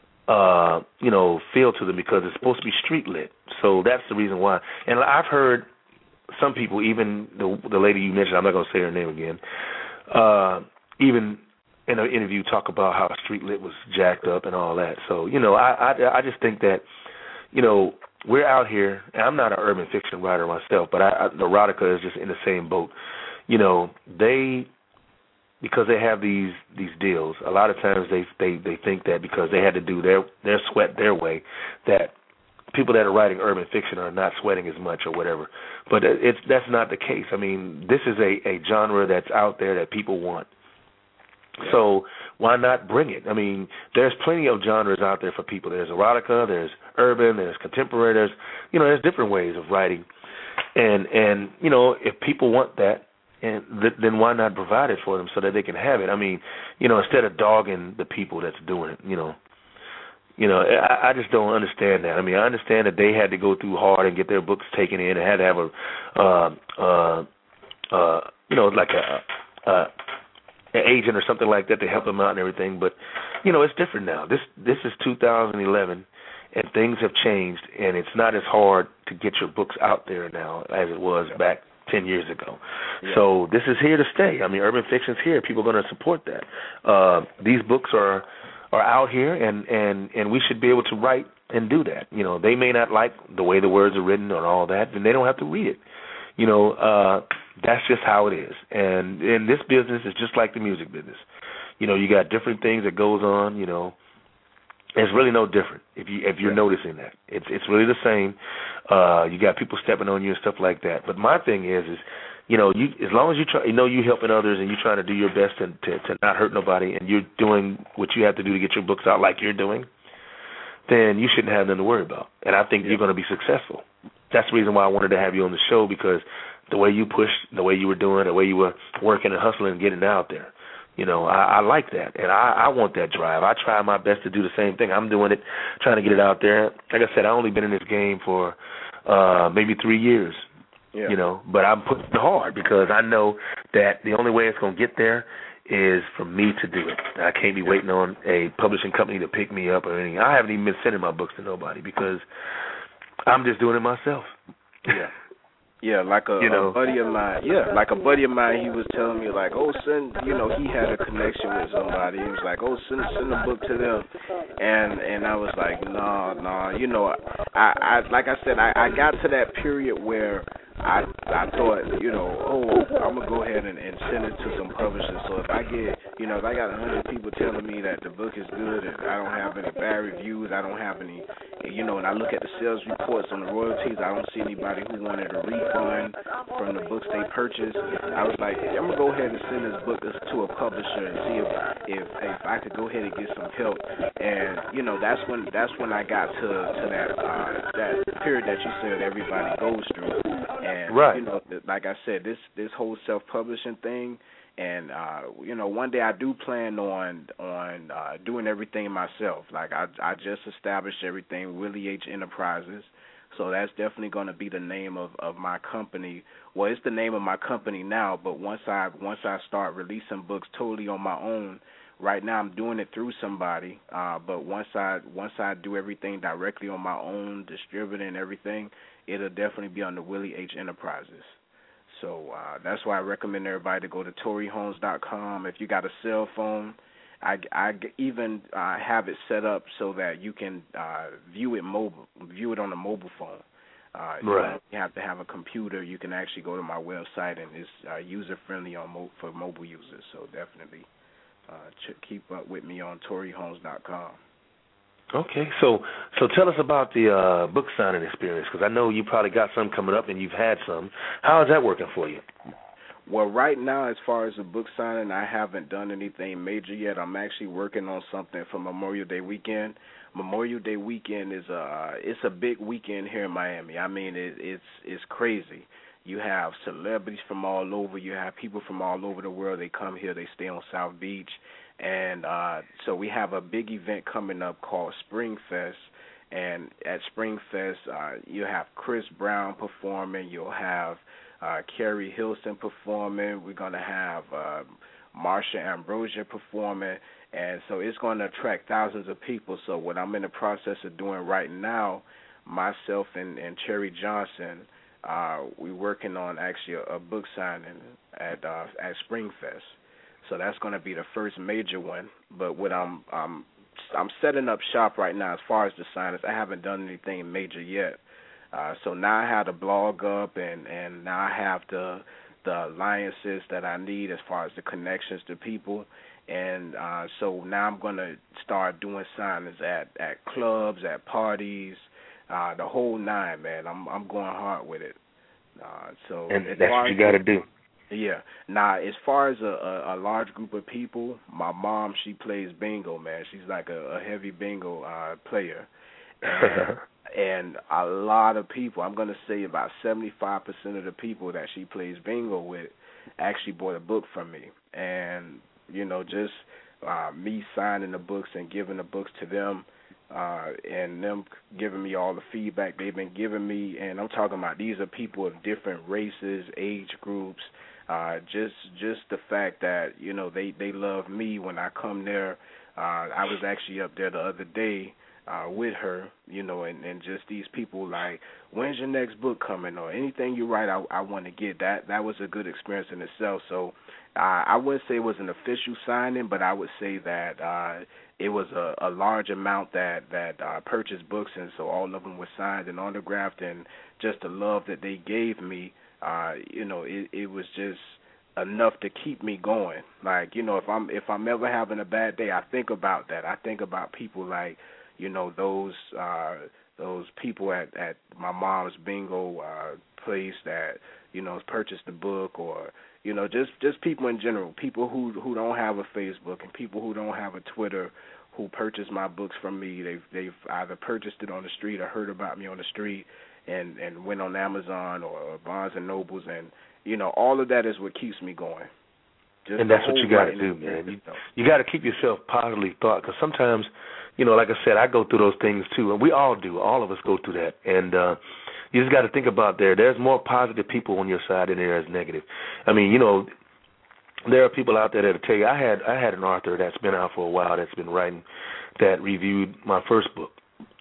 uh, you know, feel to them, because it's supposed to be street lit. So that's the reason why. And I've heard some people, even the, the lady you mentioned, I'm not going to say her name again, uh, even in an interview talk about how Street Lit was jacked up and all that. So, you know, I, I, I just think that, you know, we're out here, and I'm not an urban fiction writer myself, but I, I, Erotica is just in the same boat. You know, they, because they have these these deals, a lot of times they they they think that because they had to do their their sweat their way, that people that are writing urban fiction are not sweating as much or whatever. But it's that's not the case. I mean, this is a, a genre that's out there that people want. So why not bring it? I mean, there's plenty of genres out there for people. There's erotica, there's urban, there's contemporary, there's, you know, there's different ways of writing. And, and you know, if people want that, and th- then why not provide it for them so that they can have it? I mean, you know, instead of dogging the people that's doing it, you know. You know, I, I just don't understand that. I mean, I understand that they had to go through hard and get their books taken in and had to have a, uh, uh, uh, you know, like a, a an agent or something like that to help them out and everything. But, you know, it's different now. This this is two thousand eleven, and things have changed, and it's not as hard to get your books out there now as it was back ten years ago. Yeah. So this is here to stay. I mean, urban fiction's here. People are going to support that. Uh, these books are are out here, and, and, and we should be able to write and do that. You know, they may not like the way the words are written or all that, and they don't have to read it. You know, uh, that's just how it is. And in this business, it's just like the music business. You know, you got different things that goes on, you know. It's really no different if you if you're yeah. noticing that. It's it's really the same. Uh, you got people stepping on you and stuff like that. But my thing is is you know, you as long as you try, you know, you helping others and you're trying to do your best to, to to not hurt nobody, and you're doing what you have to do to get your books out like you're doing, then you shouldn't have nothing to worry about. And I think yeah. you're going to be successful. That's the reason why I wanted to have you on the show, because the way you pushed, the way you were doing, the way you were working and hustling and getting out there, you know, I, I like that, and I, I want that drive. I try my best to do the same thing. I'm doing it, trying to get it out there. Like I said, I've only been in this game for uh, maybe three years. Yeah. You know, but I'm putting it hard because I know that the only way it's going to get there is for me to do it. I can't be waiting on a publishing company to pick me up or anything. I haven't even been sending my books to nobody because I'm just doing it myself. Yeah. Yeah, like a, you know, a buddy of mine. Yeah, like a buddy of mine. He was telling me like, oh, send. You know, he had a connection with somebody. He was like, oh, send send a book to them, and and I was like, no, no. You know, I, I like I said, I, I got to that period where I I thought, you know, oh, I'm gonna go ahead and, and send it to some publishers. So if I get, you know, if I got a hundred people telling me that the book is good and I don't have any bad reviews, I don't have any, you know, and I look at the sales reports and the royalties, I don't see anybody who wanted a refund from the books they purchased. I was like, I'm gonna go ahead and send this book to a publisher and see if if if I could go ahead and get some help. And you know, that's when that's when I got to to that uh, that period that you said everybody goes through. And right. you know, like I said, this this whole self-publishing thing, and uh, you know, one day I do plan on on uh, doing everything myself. Like I I just established everything, Willie H Enterprises. So that's definitely going to be the name of, of my company. Well, it's the name of my company now, but once I once I start releasing books totally on my own, right now I'm doing it through somebody. Uh, but once I once I do everything directly on my own, distributing everything, it'll definitely be under Willie H Enterprises. So uh, that's why I recommend everybody to go to Tory Holmes dot com. If you got a cell phone, I, I even uh, have it set up so that you can uh, view it mobile, view it on a mobile phone. Uh, you right. don't have to have a computer. You can actually go to my website, and it's uh, user friendly on mo- for mobile users. So definitely uh, ch- keep up with me on Tory Holmes dot com. Okay, so so tell us about the uh, book signing experience, because I know you probably got some coming up, and you've had some. How is that working for you? Well, right now, as far as the book signing, I haven't done anything major yet. I'm actually working on something for Memorial Day weekend. Memorial Day weekend is a it's a big weekend here in Miami. I mean, it, it's it's crazy. You have celebrities from all over. You have people from all over the world. They come here. They stay on South Beach. And uh, so we have a big event coming up called Springfest. And at Springfest, uh, you have Chris Brown performing. You'll have uh, Carrie Hilson performing. We're going to have uh, Marsha Ambrosia performing. And so it's going to attract thousands of people. So what I'm in the process of doing right now, myself and, and Cherry Johnson, uh, we're working on actually a, a book signing at uh, at Springfest. So that's going to be the first major one. But what I'm I'm I'm setting up shop right now as far as the signings. I haven't done anything major yet. Uh, so now I have the blog up, and, and now I have the the alliances that I need as far as the connections to people. And uh, so now I'm going to start doing signings at, at clubs, at parties, uh, the whole nine, man. I'm I'm going hard with it. Uh, so and that's what you got to do. Yeah. Now, as far as a, a, a large group of people, my mom, she plays bingo, man. She's like a, a heavy bingo uh, player. And, and a lot of people, I'm going to say about seventy-five percent of the people that she plays bingo with actually bought a book from me. And you know, just uh, me signing the books and giving the books to them, uh, and them giving me all the feedback they've been giving me. And I'm talking about these are people of different races, age groups. Uh, just just the fact that, you know, they, they love me when I come there. Uh, I was actually up there the other day uh, with her, you know, and, and just these people like, when's your next book coming, or anything you write I, I want to get. That that was a good experience in itself. So uh, I wouldn't say it was an official signing, but I would say that uh, it was a, a large amount that, that uh, purchased books, and so all of them were signed and autographed, and just the love that they gave me, uh, you know, it, it was just enough to keep me going. Like, you know, if I'm if I'm ever having a bad day, I think about that. I think about people like, you know, those uh, those people at, at my mom's bingo uh, place that, you know, purchased the book, or, you know, just, just people in general, people who who don't have a Facebook and people who don't have a Twitter who purchase my books from me. They've they've either purchased it on the street or heard about me on the street and, and went on Amazon or, or Barnes and Nobles, and, you know, all of that is what keeps me going. Just and that's what you got to do, man. You, you got to keep yourself positively thought, because sometimes, you know, like I said, I go through those things too, and we all do. All of us go through that, and uh, you just got to think about there. There's more positive people on your side than there is negative. I mean, you know, there are people out there that'll tell you. I had I had an author that's been out for a while that's been writing, that reviewed my first book,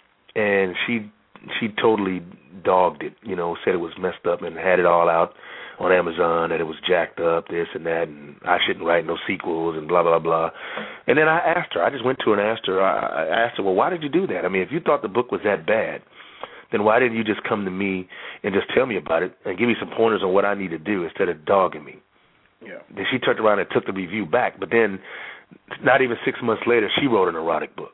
and she she totally dogged it. You know, said it was messed up and had it all out on Amazon, that it was jacked up, this and that, and I shouldn't write no sequels and blah, blah, blah. And then I asked her, I just went to her and asked her, I asked her, well, why did you do that? I mean, if you thought the book was that bad, then why didn't you just come to me and just tell me about it and give me some pointers on what I need to do instead of dogging me? Yeah. Then she turned around and took the review back, but then not even six months later, she wrote an erotic book.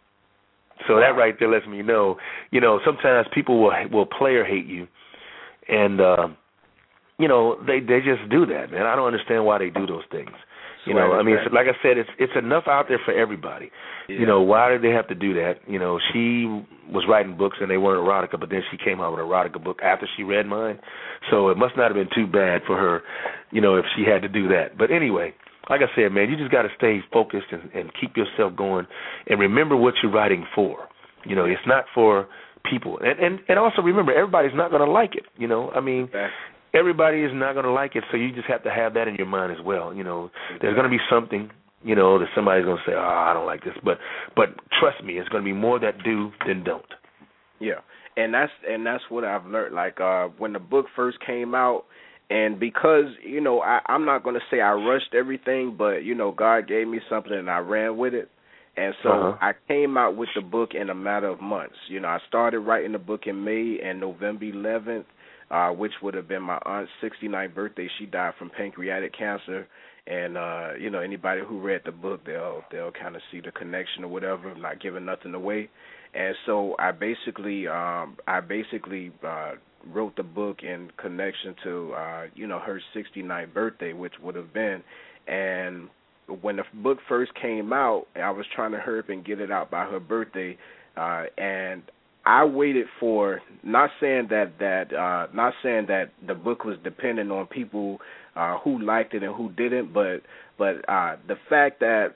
So that right there lets me know, you know, sometimes people will will play or hate you, and, uh, you know, they they just do that, man. I don't understand why they do those things. You know, I mean, it's, like I said, it's it's enough out there for everybody. Yeah. You know, why did they have to do that? You know, she was writing books and they weren't erotica, but then she came out with an erotica book after she read mine. So it must not have been too bad for her, you know, if she had to do that. But anyway, like I said, man, you just got to stay focused and, and keep yourself going, and remember what you're writing for. You know, it's not for people. And and, and also remember, everybody's not going to like it. You know, I mean, everybody is not going to like it, so you just have to have that in your mind as well. You know, there's going to be something, you know, that somebody's going to say, oh, I don't like this. But but trust me, it's going to be more that do than don't. Yeah, and that's and that's what I've learned. Like uh, when the book first came out, and because, you know, I, I'm not going to say I rushed everything, but, you know, God gave me something and I ran with it. And so uh-huh. I came out with the book in a matter of months. You know, I started writing the book in May, and November eleventh, uh, which would have been my aunt's sixty-ninth birthday, she died from pancreatic cancer. And, uh, you know, anybody who read the book, they'll they'll kind of see the connection or whatever. I'm not giving nothing away. And so I basically, um, I basically uh, wrote the book in connection to, uh, you know, her sixty-ninth birthday, which would have been. And when the book first came out, I was trying to hurry up and get it out by her birthday, uh, and I waited for, not saying that that uh, not saying that the book was dependent on people uh, who liked it and who didn't, but but uh, the fact that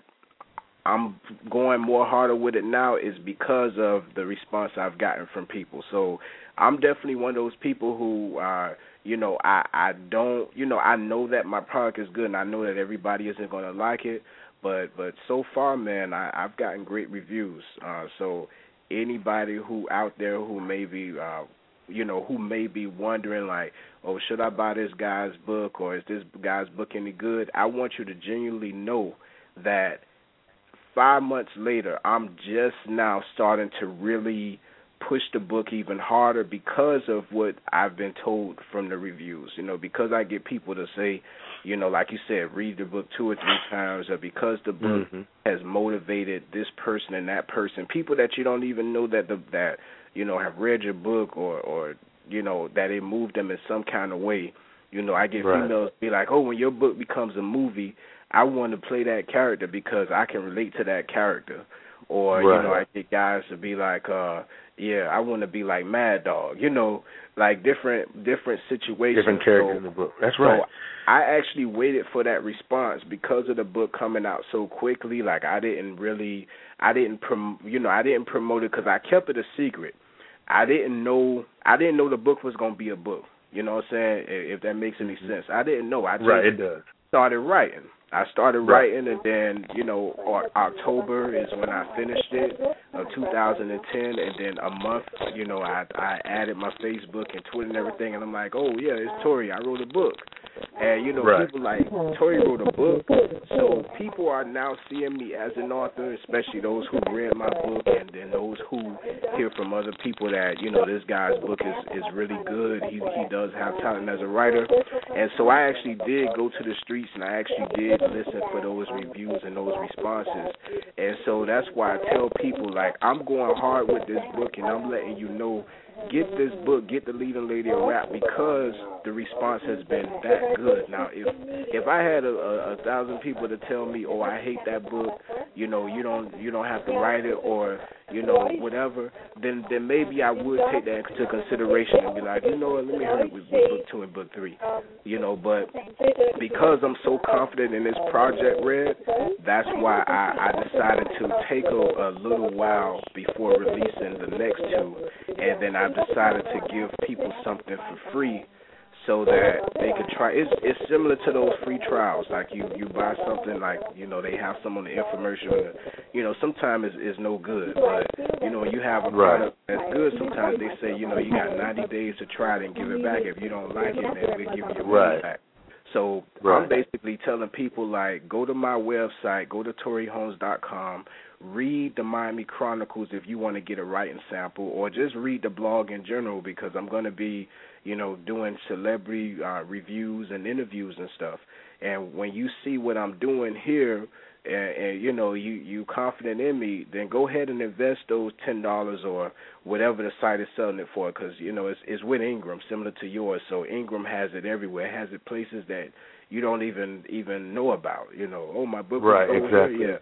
I'm going more harder with it now is because of the response I've gotten from people. So I'm definitely one of those people who, uh, you know, I, I don't, you know, I know that my product is good, and I know that everybody isn't going to like it, but but so far, man, I, I've gotten great reviews. Uh, so anybody who out there who maybe uh, you know, who may be wondering like, oh, should I buy this guy's book or is this guy's book any good? I want you to genuinely know that five months later, I'm just now starting to really push the book even harder because of what I've been told from the reviews, you know, because I get people to say, you know, like you said, read the book two or three times, or because the book mm-hmm. has motivated this person and that person, people that you don't even know that the, that, you know, have read your book or, or, you know, that it moved them in some kind of way. You know, I get right. females be like, oh, when your book becomes a movie, I want to play that character because I can relate to that character. Or, right. you know, I get guys to be like, uh, yeah, I want to be like Mad Dog, you know, like different different situations. Different characters so, in the book. That's right. So I actually waited for that response because of the book coming out so quickly. Like I didn't really, I didn't, prom- you know, I didn't promote it because I kept it a secret. I didn't know, I didn't know the book was going to be a book. You know what I'm saying? If that makes any sense. I didn't know. I just right, it does. started writing. I started right. writing, and then, you know, October is when I finished it, of two thousand ten, and then a month, you know, I I added my Facebook and Twitter and everything, and I'm like, oh, yeah, it's Tory. I wrote a book. And, you know, right. people like, Tory wrote a book, so people are now seeing me as an author, especially those who read my book and then those who hear from other people that, you know, this guy's book is, is really good. He, he does have talent as a writer. And so I actually did go to the streets, and I actually did listen for those reviews and those responses. And so that's why I tell people, like, I'm going hard with this book, and I'm letting you know, get this book, get The Leading Lady of Rap, because the response has been that good. Now, if if I had a, a, a thousand people to tell me, oh, I hate that book, you know, you don't you don't have to write it, or, you know, whatever, then then maybe I would take that into consideration and be like, you know what, let me hurry with book two and book three, you know. But because I'm so confident in this project, Red, that's why I, I decided to take a, a little while before releasing the next two, and then I decided to give people something for free so that they could try. It's it's similar to those free trials. Like you, you buy something, like, you know, they have some on the infomercial. You know, sometimes it's, it's no good, but, you know, you have a product that's good. Sometimes they say, you know, you got ninety days to try it and give it back. If you don't like it, then we'll give you your money right. back. So right. I'm basically telling people, like, go to my website, go to tory holmes dot com, read the Miami Chronicles if you want to get a writing sample, or just read the blog in general, because I'm going to be, you know, doing celebrity uh, reviews and interviews and stuff. And when you see what I'm doing here, and, and you know, you you confident in me, then go ahead and invest those ten dollars or whatever the site is selling it for, because, you know, it's, it's with Ingram, similar to yours. So Ingram has it everywhere. It has it places that you don't even even know about. You know, oh, my book right, is over exactly. here. Yeah.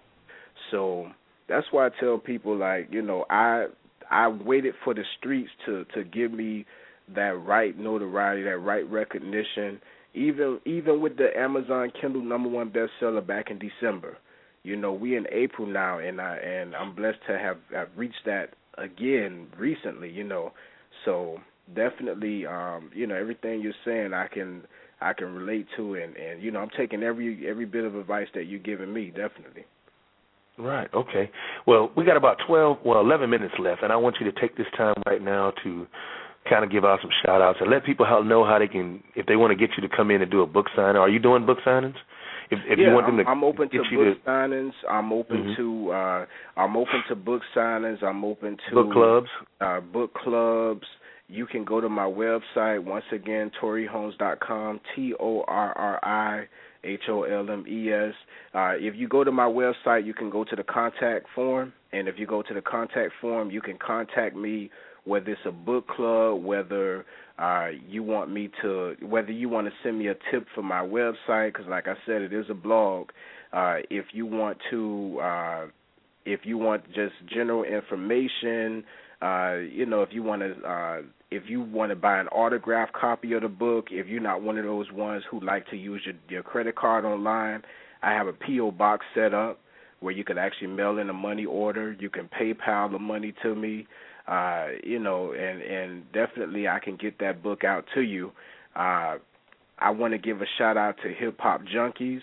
So that's why I tell people, like, you know, I I waited for the streets to, to give me that right notoriety, that right recognition, even even with the Amazon Kindle number one bestseller back in December. You know, we in April now, and I and I'm blessed to have, have reached that again recently. You know, so definitely, um, you know, everything you're saying, I can I can relate to, and, and you know, I'm taking every every bit of advice that you're giving me, definitely. Right, okay. Well, we got about twelve, well, eleven minutes left, and I want you to take this time right now to kind of give out some shout-outs and let people how, know how they can, if they want to get you to come in and do a book signing. Are you doing book signings? If, if yeah, you want them to I'm, I'm open to book to, signings. I'm open mm-hmm. to uh, I'm open to book signings. I'm open to book clubs. Uh, book clubs. You can go to my website, once again, tory holmes dot com, T O R R I H O L M E S. Uh, if you go to my website, you can go to the contact form, and if you go to the contact form, you can contact me, whether it's a book club, whether uh, you want me to, whether you want to send me a tip for my website, because like I said, it is a blog. Uh, if you want to, uh, if you want just general information, uh, you know, if you want to, uh, if you want to buy an autographed copy of the book, if you're not one of those ones who like to use your, your credit card online, I have a P O box set up where you can actually mail in a money order. You can PayPal the money to me, uh, you know, and, and definitely I can get that book out to you. Uh, I want to give a shout out to hip hop junkies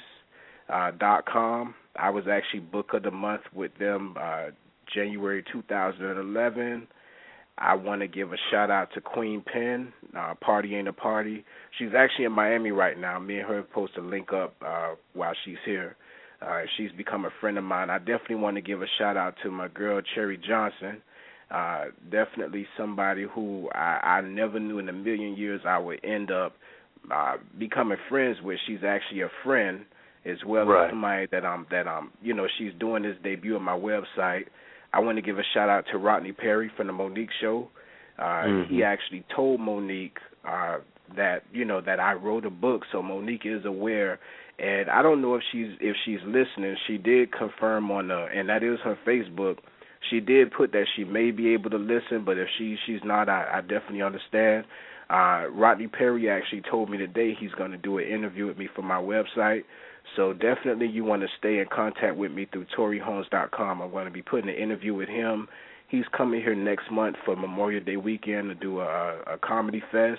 dot com. I was actually Book of the Month with them uh, January two thousand eleven. I want to give a shout out to Queen Pen. Uh, party ain't a party. She's actually in Miami right now. Me and her are supposed to link up uh, while she's here. Uh, she's become a friend of mine. I definitely want to give a shout out to my girl Cherry Johnson. Uh, definitely somebody who I, I never knew in a million years I would end up uh, becoming friends with. She's actually a friend as well right. as somebody that I'm that I'm you know she's doing this debut on my website. I want to give a shout out to Rodney Perry from the Monique Show. Uh, mm-hmm. He actually told Monique uh, that you know that I wrote a book, so Monique is aware. And I don't know if she's if she's listening. She did confirm on the, and that is her Facebook. She did put that she may be able to listen, but if she she's not, I, I definitely understand. Uh, Rodney Perry actually told me today he's going to do an interview with me for my website. So definitely you want to stay in contact with me through Tory Holmes dot com. I'm going to be putting an interview with him. He's coming here next month for Memorial Day weekend to do a, a comedy fest.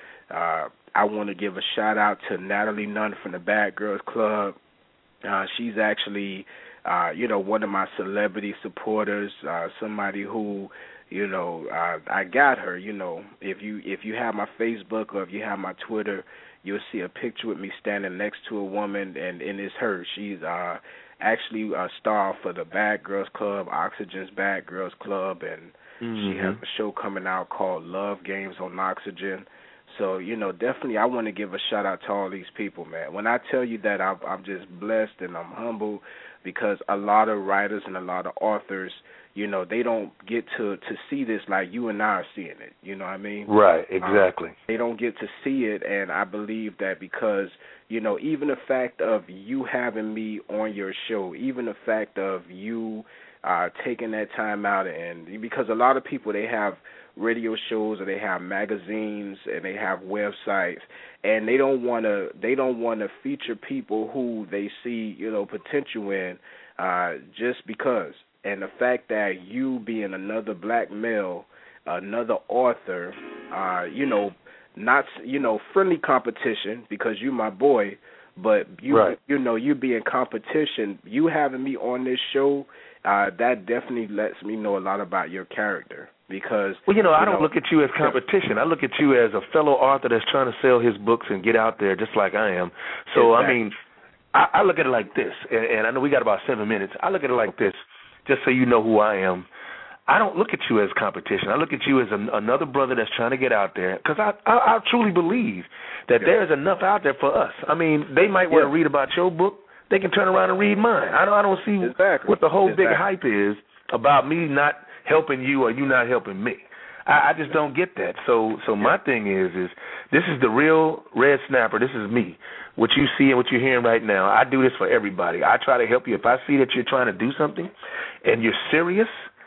Uh, I want to give a shout-out to Natalie Nunn from the Bad Girls Club. Uh, she's actually, uh, you know, one of my celebrity supporters, uh, somebody who, you know, uh, I got her, you know. If you if you have my Facebook or if you have my Twitter, you'll see a picture with me standing next to a woman, and, and it's her. She's uh, actually a star for the Bad Girls Club, Oxygen's Bad Girls Club, and mm-hmm. she has a show coming out called Love Games on Oxygen. So, you know, definitely I want to give a shout-out to all these people, man. When I tell you that I'm, I'm just blessed and I'm humble because a lot of writers and a lot of authors, you know, they don't get to, to see this like you and I are seeing it. You know what I mean? Right, exactly. Um, they don't get to see it, and I believe that because, you know, even the fact of you having me on your show, even the fact of you uh, taking that time out, and because a lot of people, they have radio shows or they have magazines and they have websites, and they don't want to they don't want to feature people who they see, you know, potential in uh, just because. And the fact that you being another black male, another author, uh, you know, not you know friendly competition because you my boy, but you right. you know you being competition, you having me on this show, uh, that definitely lets me know a lot about your character. Because, well, you know, I you don't know, look at you as competition. I look at you as a fellow author that's trying to sell his books and get out there just like I am. So, exactly. I mean, I, I look at it like this, and, and I know we got about seven minutes. I look at it like this, just so you know who I am. I don't look at you as competition. I look at you as an, another brother that's trying to get out there because I, I, I truly believe that yeah. there's enough out there for us. I mean, they might want to yeah. read about your book. They can turn around and read mine. I don't, I don't see exactly. what the whole exactly. big hype is about me not helping you or you not helping me. I, I just don't get that. So so my yeah. thing is, is this is the real Red Snapper. This is me. What you see and what you're hearing right now, I do this for everybody. I try to help you. If I see that you're trying to do something and you're serious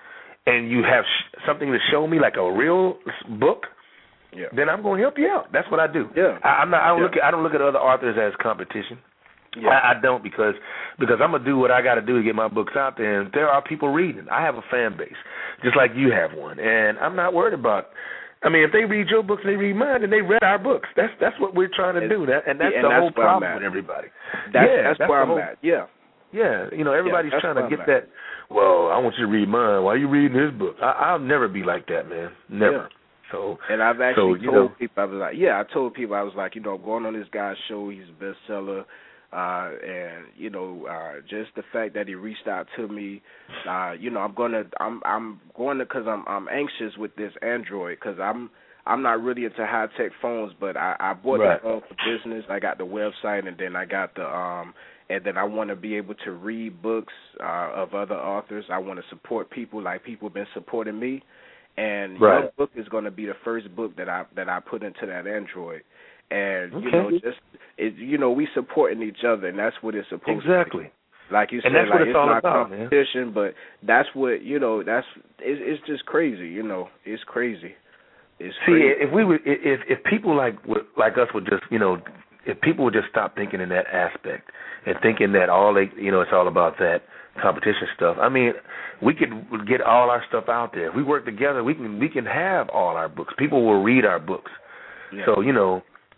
and you have sh- something to show me, like a real book, yeah. then I'm going to help you out. That's what I do. Yeah. I, I'm not, I, don't yeah. look at, I don't look at other authors as competition. Yeah. I, I don't because because I'm going to do what I got to do to get my books out there, and there are people reading. I have a fan base, just like you have one, and I'm not worried about, I mean, if they read your books and they read mine, then they read our books. That's that's what we're trying to it's, do, that, and that's yeah, the and whole that's problem with everybody. That's, yeah, that's, that's where I'm whole, at, yeah. Yeah, you know, everybody's yeah, trying to get I'm that, well, I want you to read mine. Why are you reading his book? I, I'll never be like that, man, never. Yeah. So, and I've actually so, told know, people, I was like, yeah, I told people, I was like, you know, going on this guy's show, he's a bestseller. Uh, and you know, uh, just the fact that he reached out to me, uh, you know, I'm gonna, I'm, I'm going to, cause I'm, I'm anxious with this Android, cause I'm, I'm not really into high tech phones, but I, I bought right. the phone for business. I got the website, and then I got the, um, and then I want to be able to read books uh, of other authors. I want to support people like people have been supporting me, and right. your book is going to be the first book that I that I put into that Android. And, okay. you know, just, it, you know, we supporting each other, and that's what it's supposed exactly. to be. Like you said, and that's like, what it's, it's all not about, competition, man. but that's what, you know, that's, it, it's just crazy, you know, it's crazy. It's See, crazy. if we would, if if people like like us would just, you know, if people would just stop thinking in that aspect and thinking that all they, you know, it's all about that competition stuff. I mean, we could get all our stuff out there. If we work together, we can we can have all our books. People will read our books. Yeah. So, you know,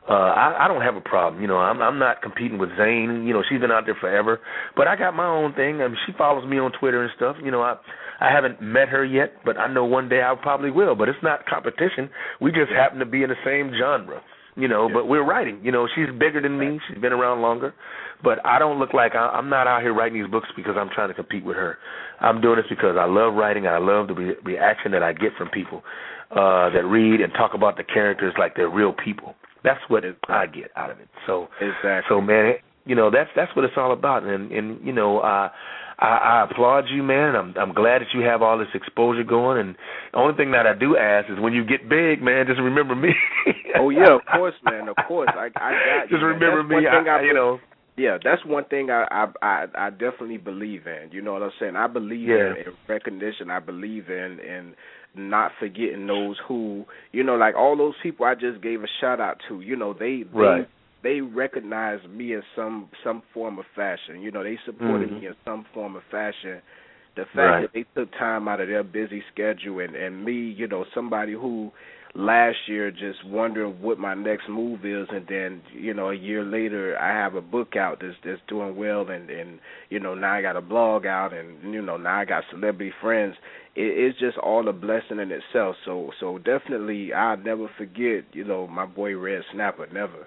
Uh, I, I don't have a problem. You know, I'm I'm not competing with Zane. You know, she's been out there forever. But I got my own thing. I mean, she follows me on Twitter and stuff. You know, I I haven't met her yet, but I know one day I probably will. But it's not competition. We just happen to be in the same genre. You know, yeah. But we're writing. You know, she's bigger than me. She's been around longer. But I don't look like I, I'm not out here writing these books because I'm trying to compete with her. I'm doing this because I love writing and I love the re- reaction that I get from people uh, that read and talk about the characters like they're real people. That's what I get out of it. So, exactly. So man, you know, that's that's what it's all about. And and you know, uh, I, I applaud you, man. I'm I'm glad that you have all this exposure going. And the only thing that I do ask is when you get big, man, just remember me. Oh yeah, of course, man. Of course, I I got you. Just remember me. I, I, you know. Yeah, that's one thing I, I I I definitely believe in. You know what I'm saying? I believe yeah. in, in recognition. I believe in in not forgetting those who, you know, like all those people I just gave a shout out to. You know, they they right. they recognize me in some some form of fashion. You know, they supported mm-hmm. me in some form of fashion. The fact right. that they took time out of their busy schedule and and me, you know, somebody who last year just wondering what my next move is, and then, you know, a year later I have a book out that's that's doing well, and, and you know, now I got a blog out, and, you know, now I got celebrity friends. It, it's just all a blessing in itself. So so definitely I'll never forget, you know, my boy Red Snapper, never.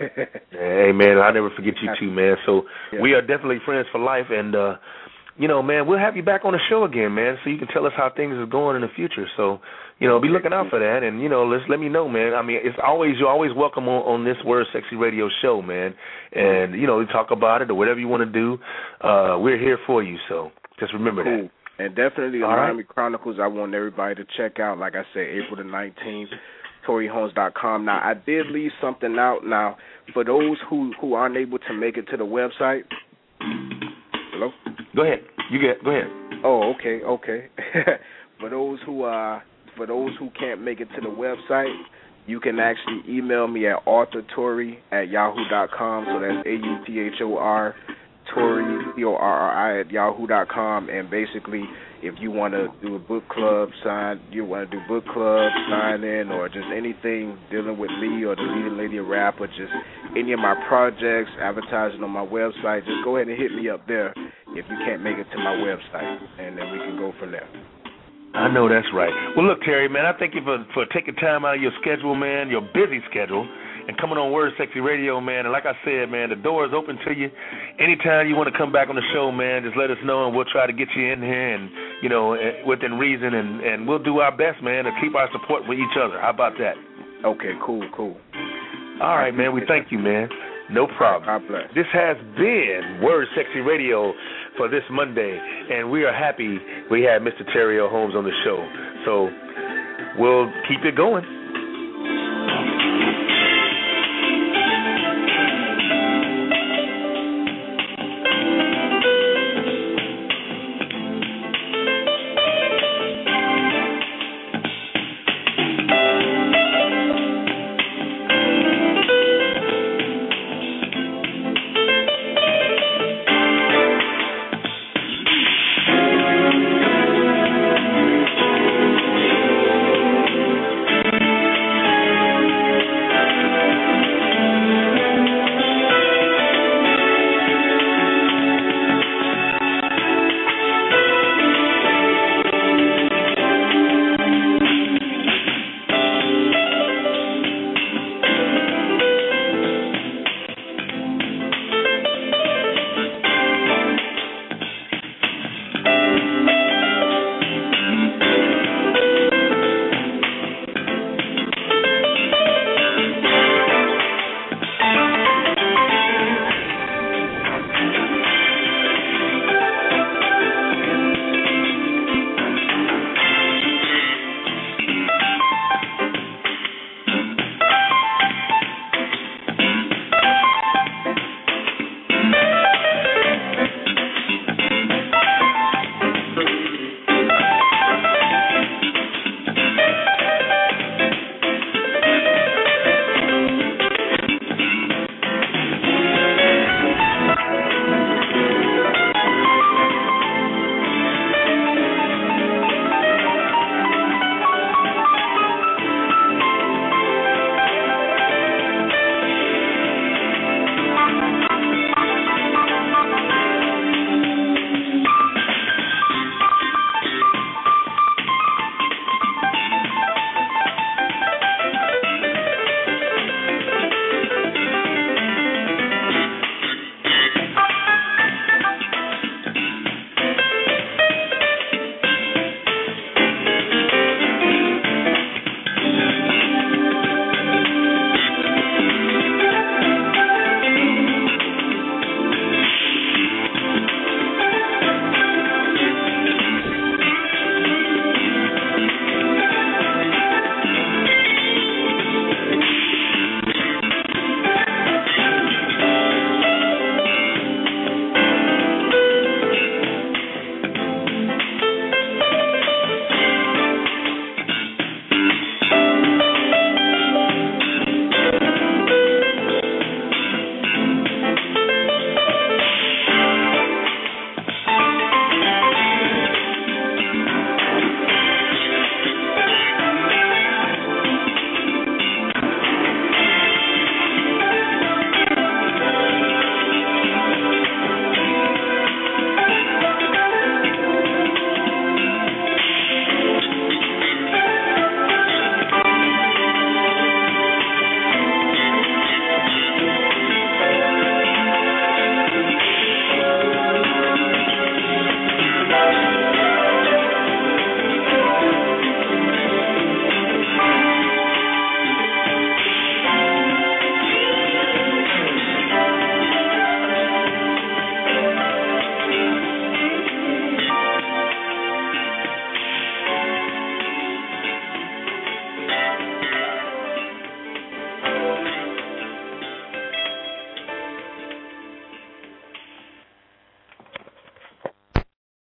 Hey, man, I'll never forget you too, man. So yeah. we are definitely friends for life, and, uh, you know, man, we'll have you back on the show again, man, so you can tell us how things are going in the future. So, you know, be looking out for that, and, you know, let's let me know, man. I mean, it's always, you're always welcome on, on this Word Sexy Radio show, man. And, you know, we talk about it or whatever you want to do. Uh, we're here for you, so just remember cool. that. And definitely the All Miami right. Chronicles, I want everybody to check out, like I said, April the nineteenth, Tory Holmes dot com. Now, I did leave something out. Now, for those who, who aren't able to make it to the website, hello? Go ahead. You get. Go ahead. Oh, okay, okay. For those who uh, for those who can't make it to the website, you can actually email me at authortory at yahoo dot com. So that's A U T H O R Tory T O R R I at yahoo dot com. And basically, if you want to do a book club sign, you want to do book club sign in, or just anything dealing with me or the Leading Lady of Rap, or just any of my projects, advertising on my website, just go ahead and hit me up there if you can't make it to my website, and then we can go from there. I know that's right. Well, look, Terry, man, I thank you for, for taking time out of your schedule, man, your busy schedule, and coming on Word Sexy Radio, man. And like I said, man, the door is open to you. Anytime you want to come back on the show, man, just let us know, and we'll try to get you in here, and, you know, within reason, and, and we'll do our best, man, to keep our support with each other. How about that? Okay, cool, cool. All right, man, we thank you, man. No problem. God bless. This has been Word Sexy Radio for this Monday, and we are happy we had Mister Terry L. Holmes on the show. So we'll keep it going.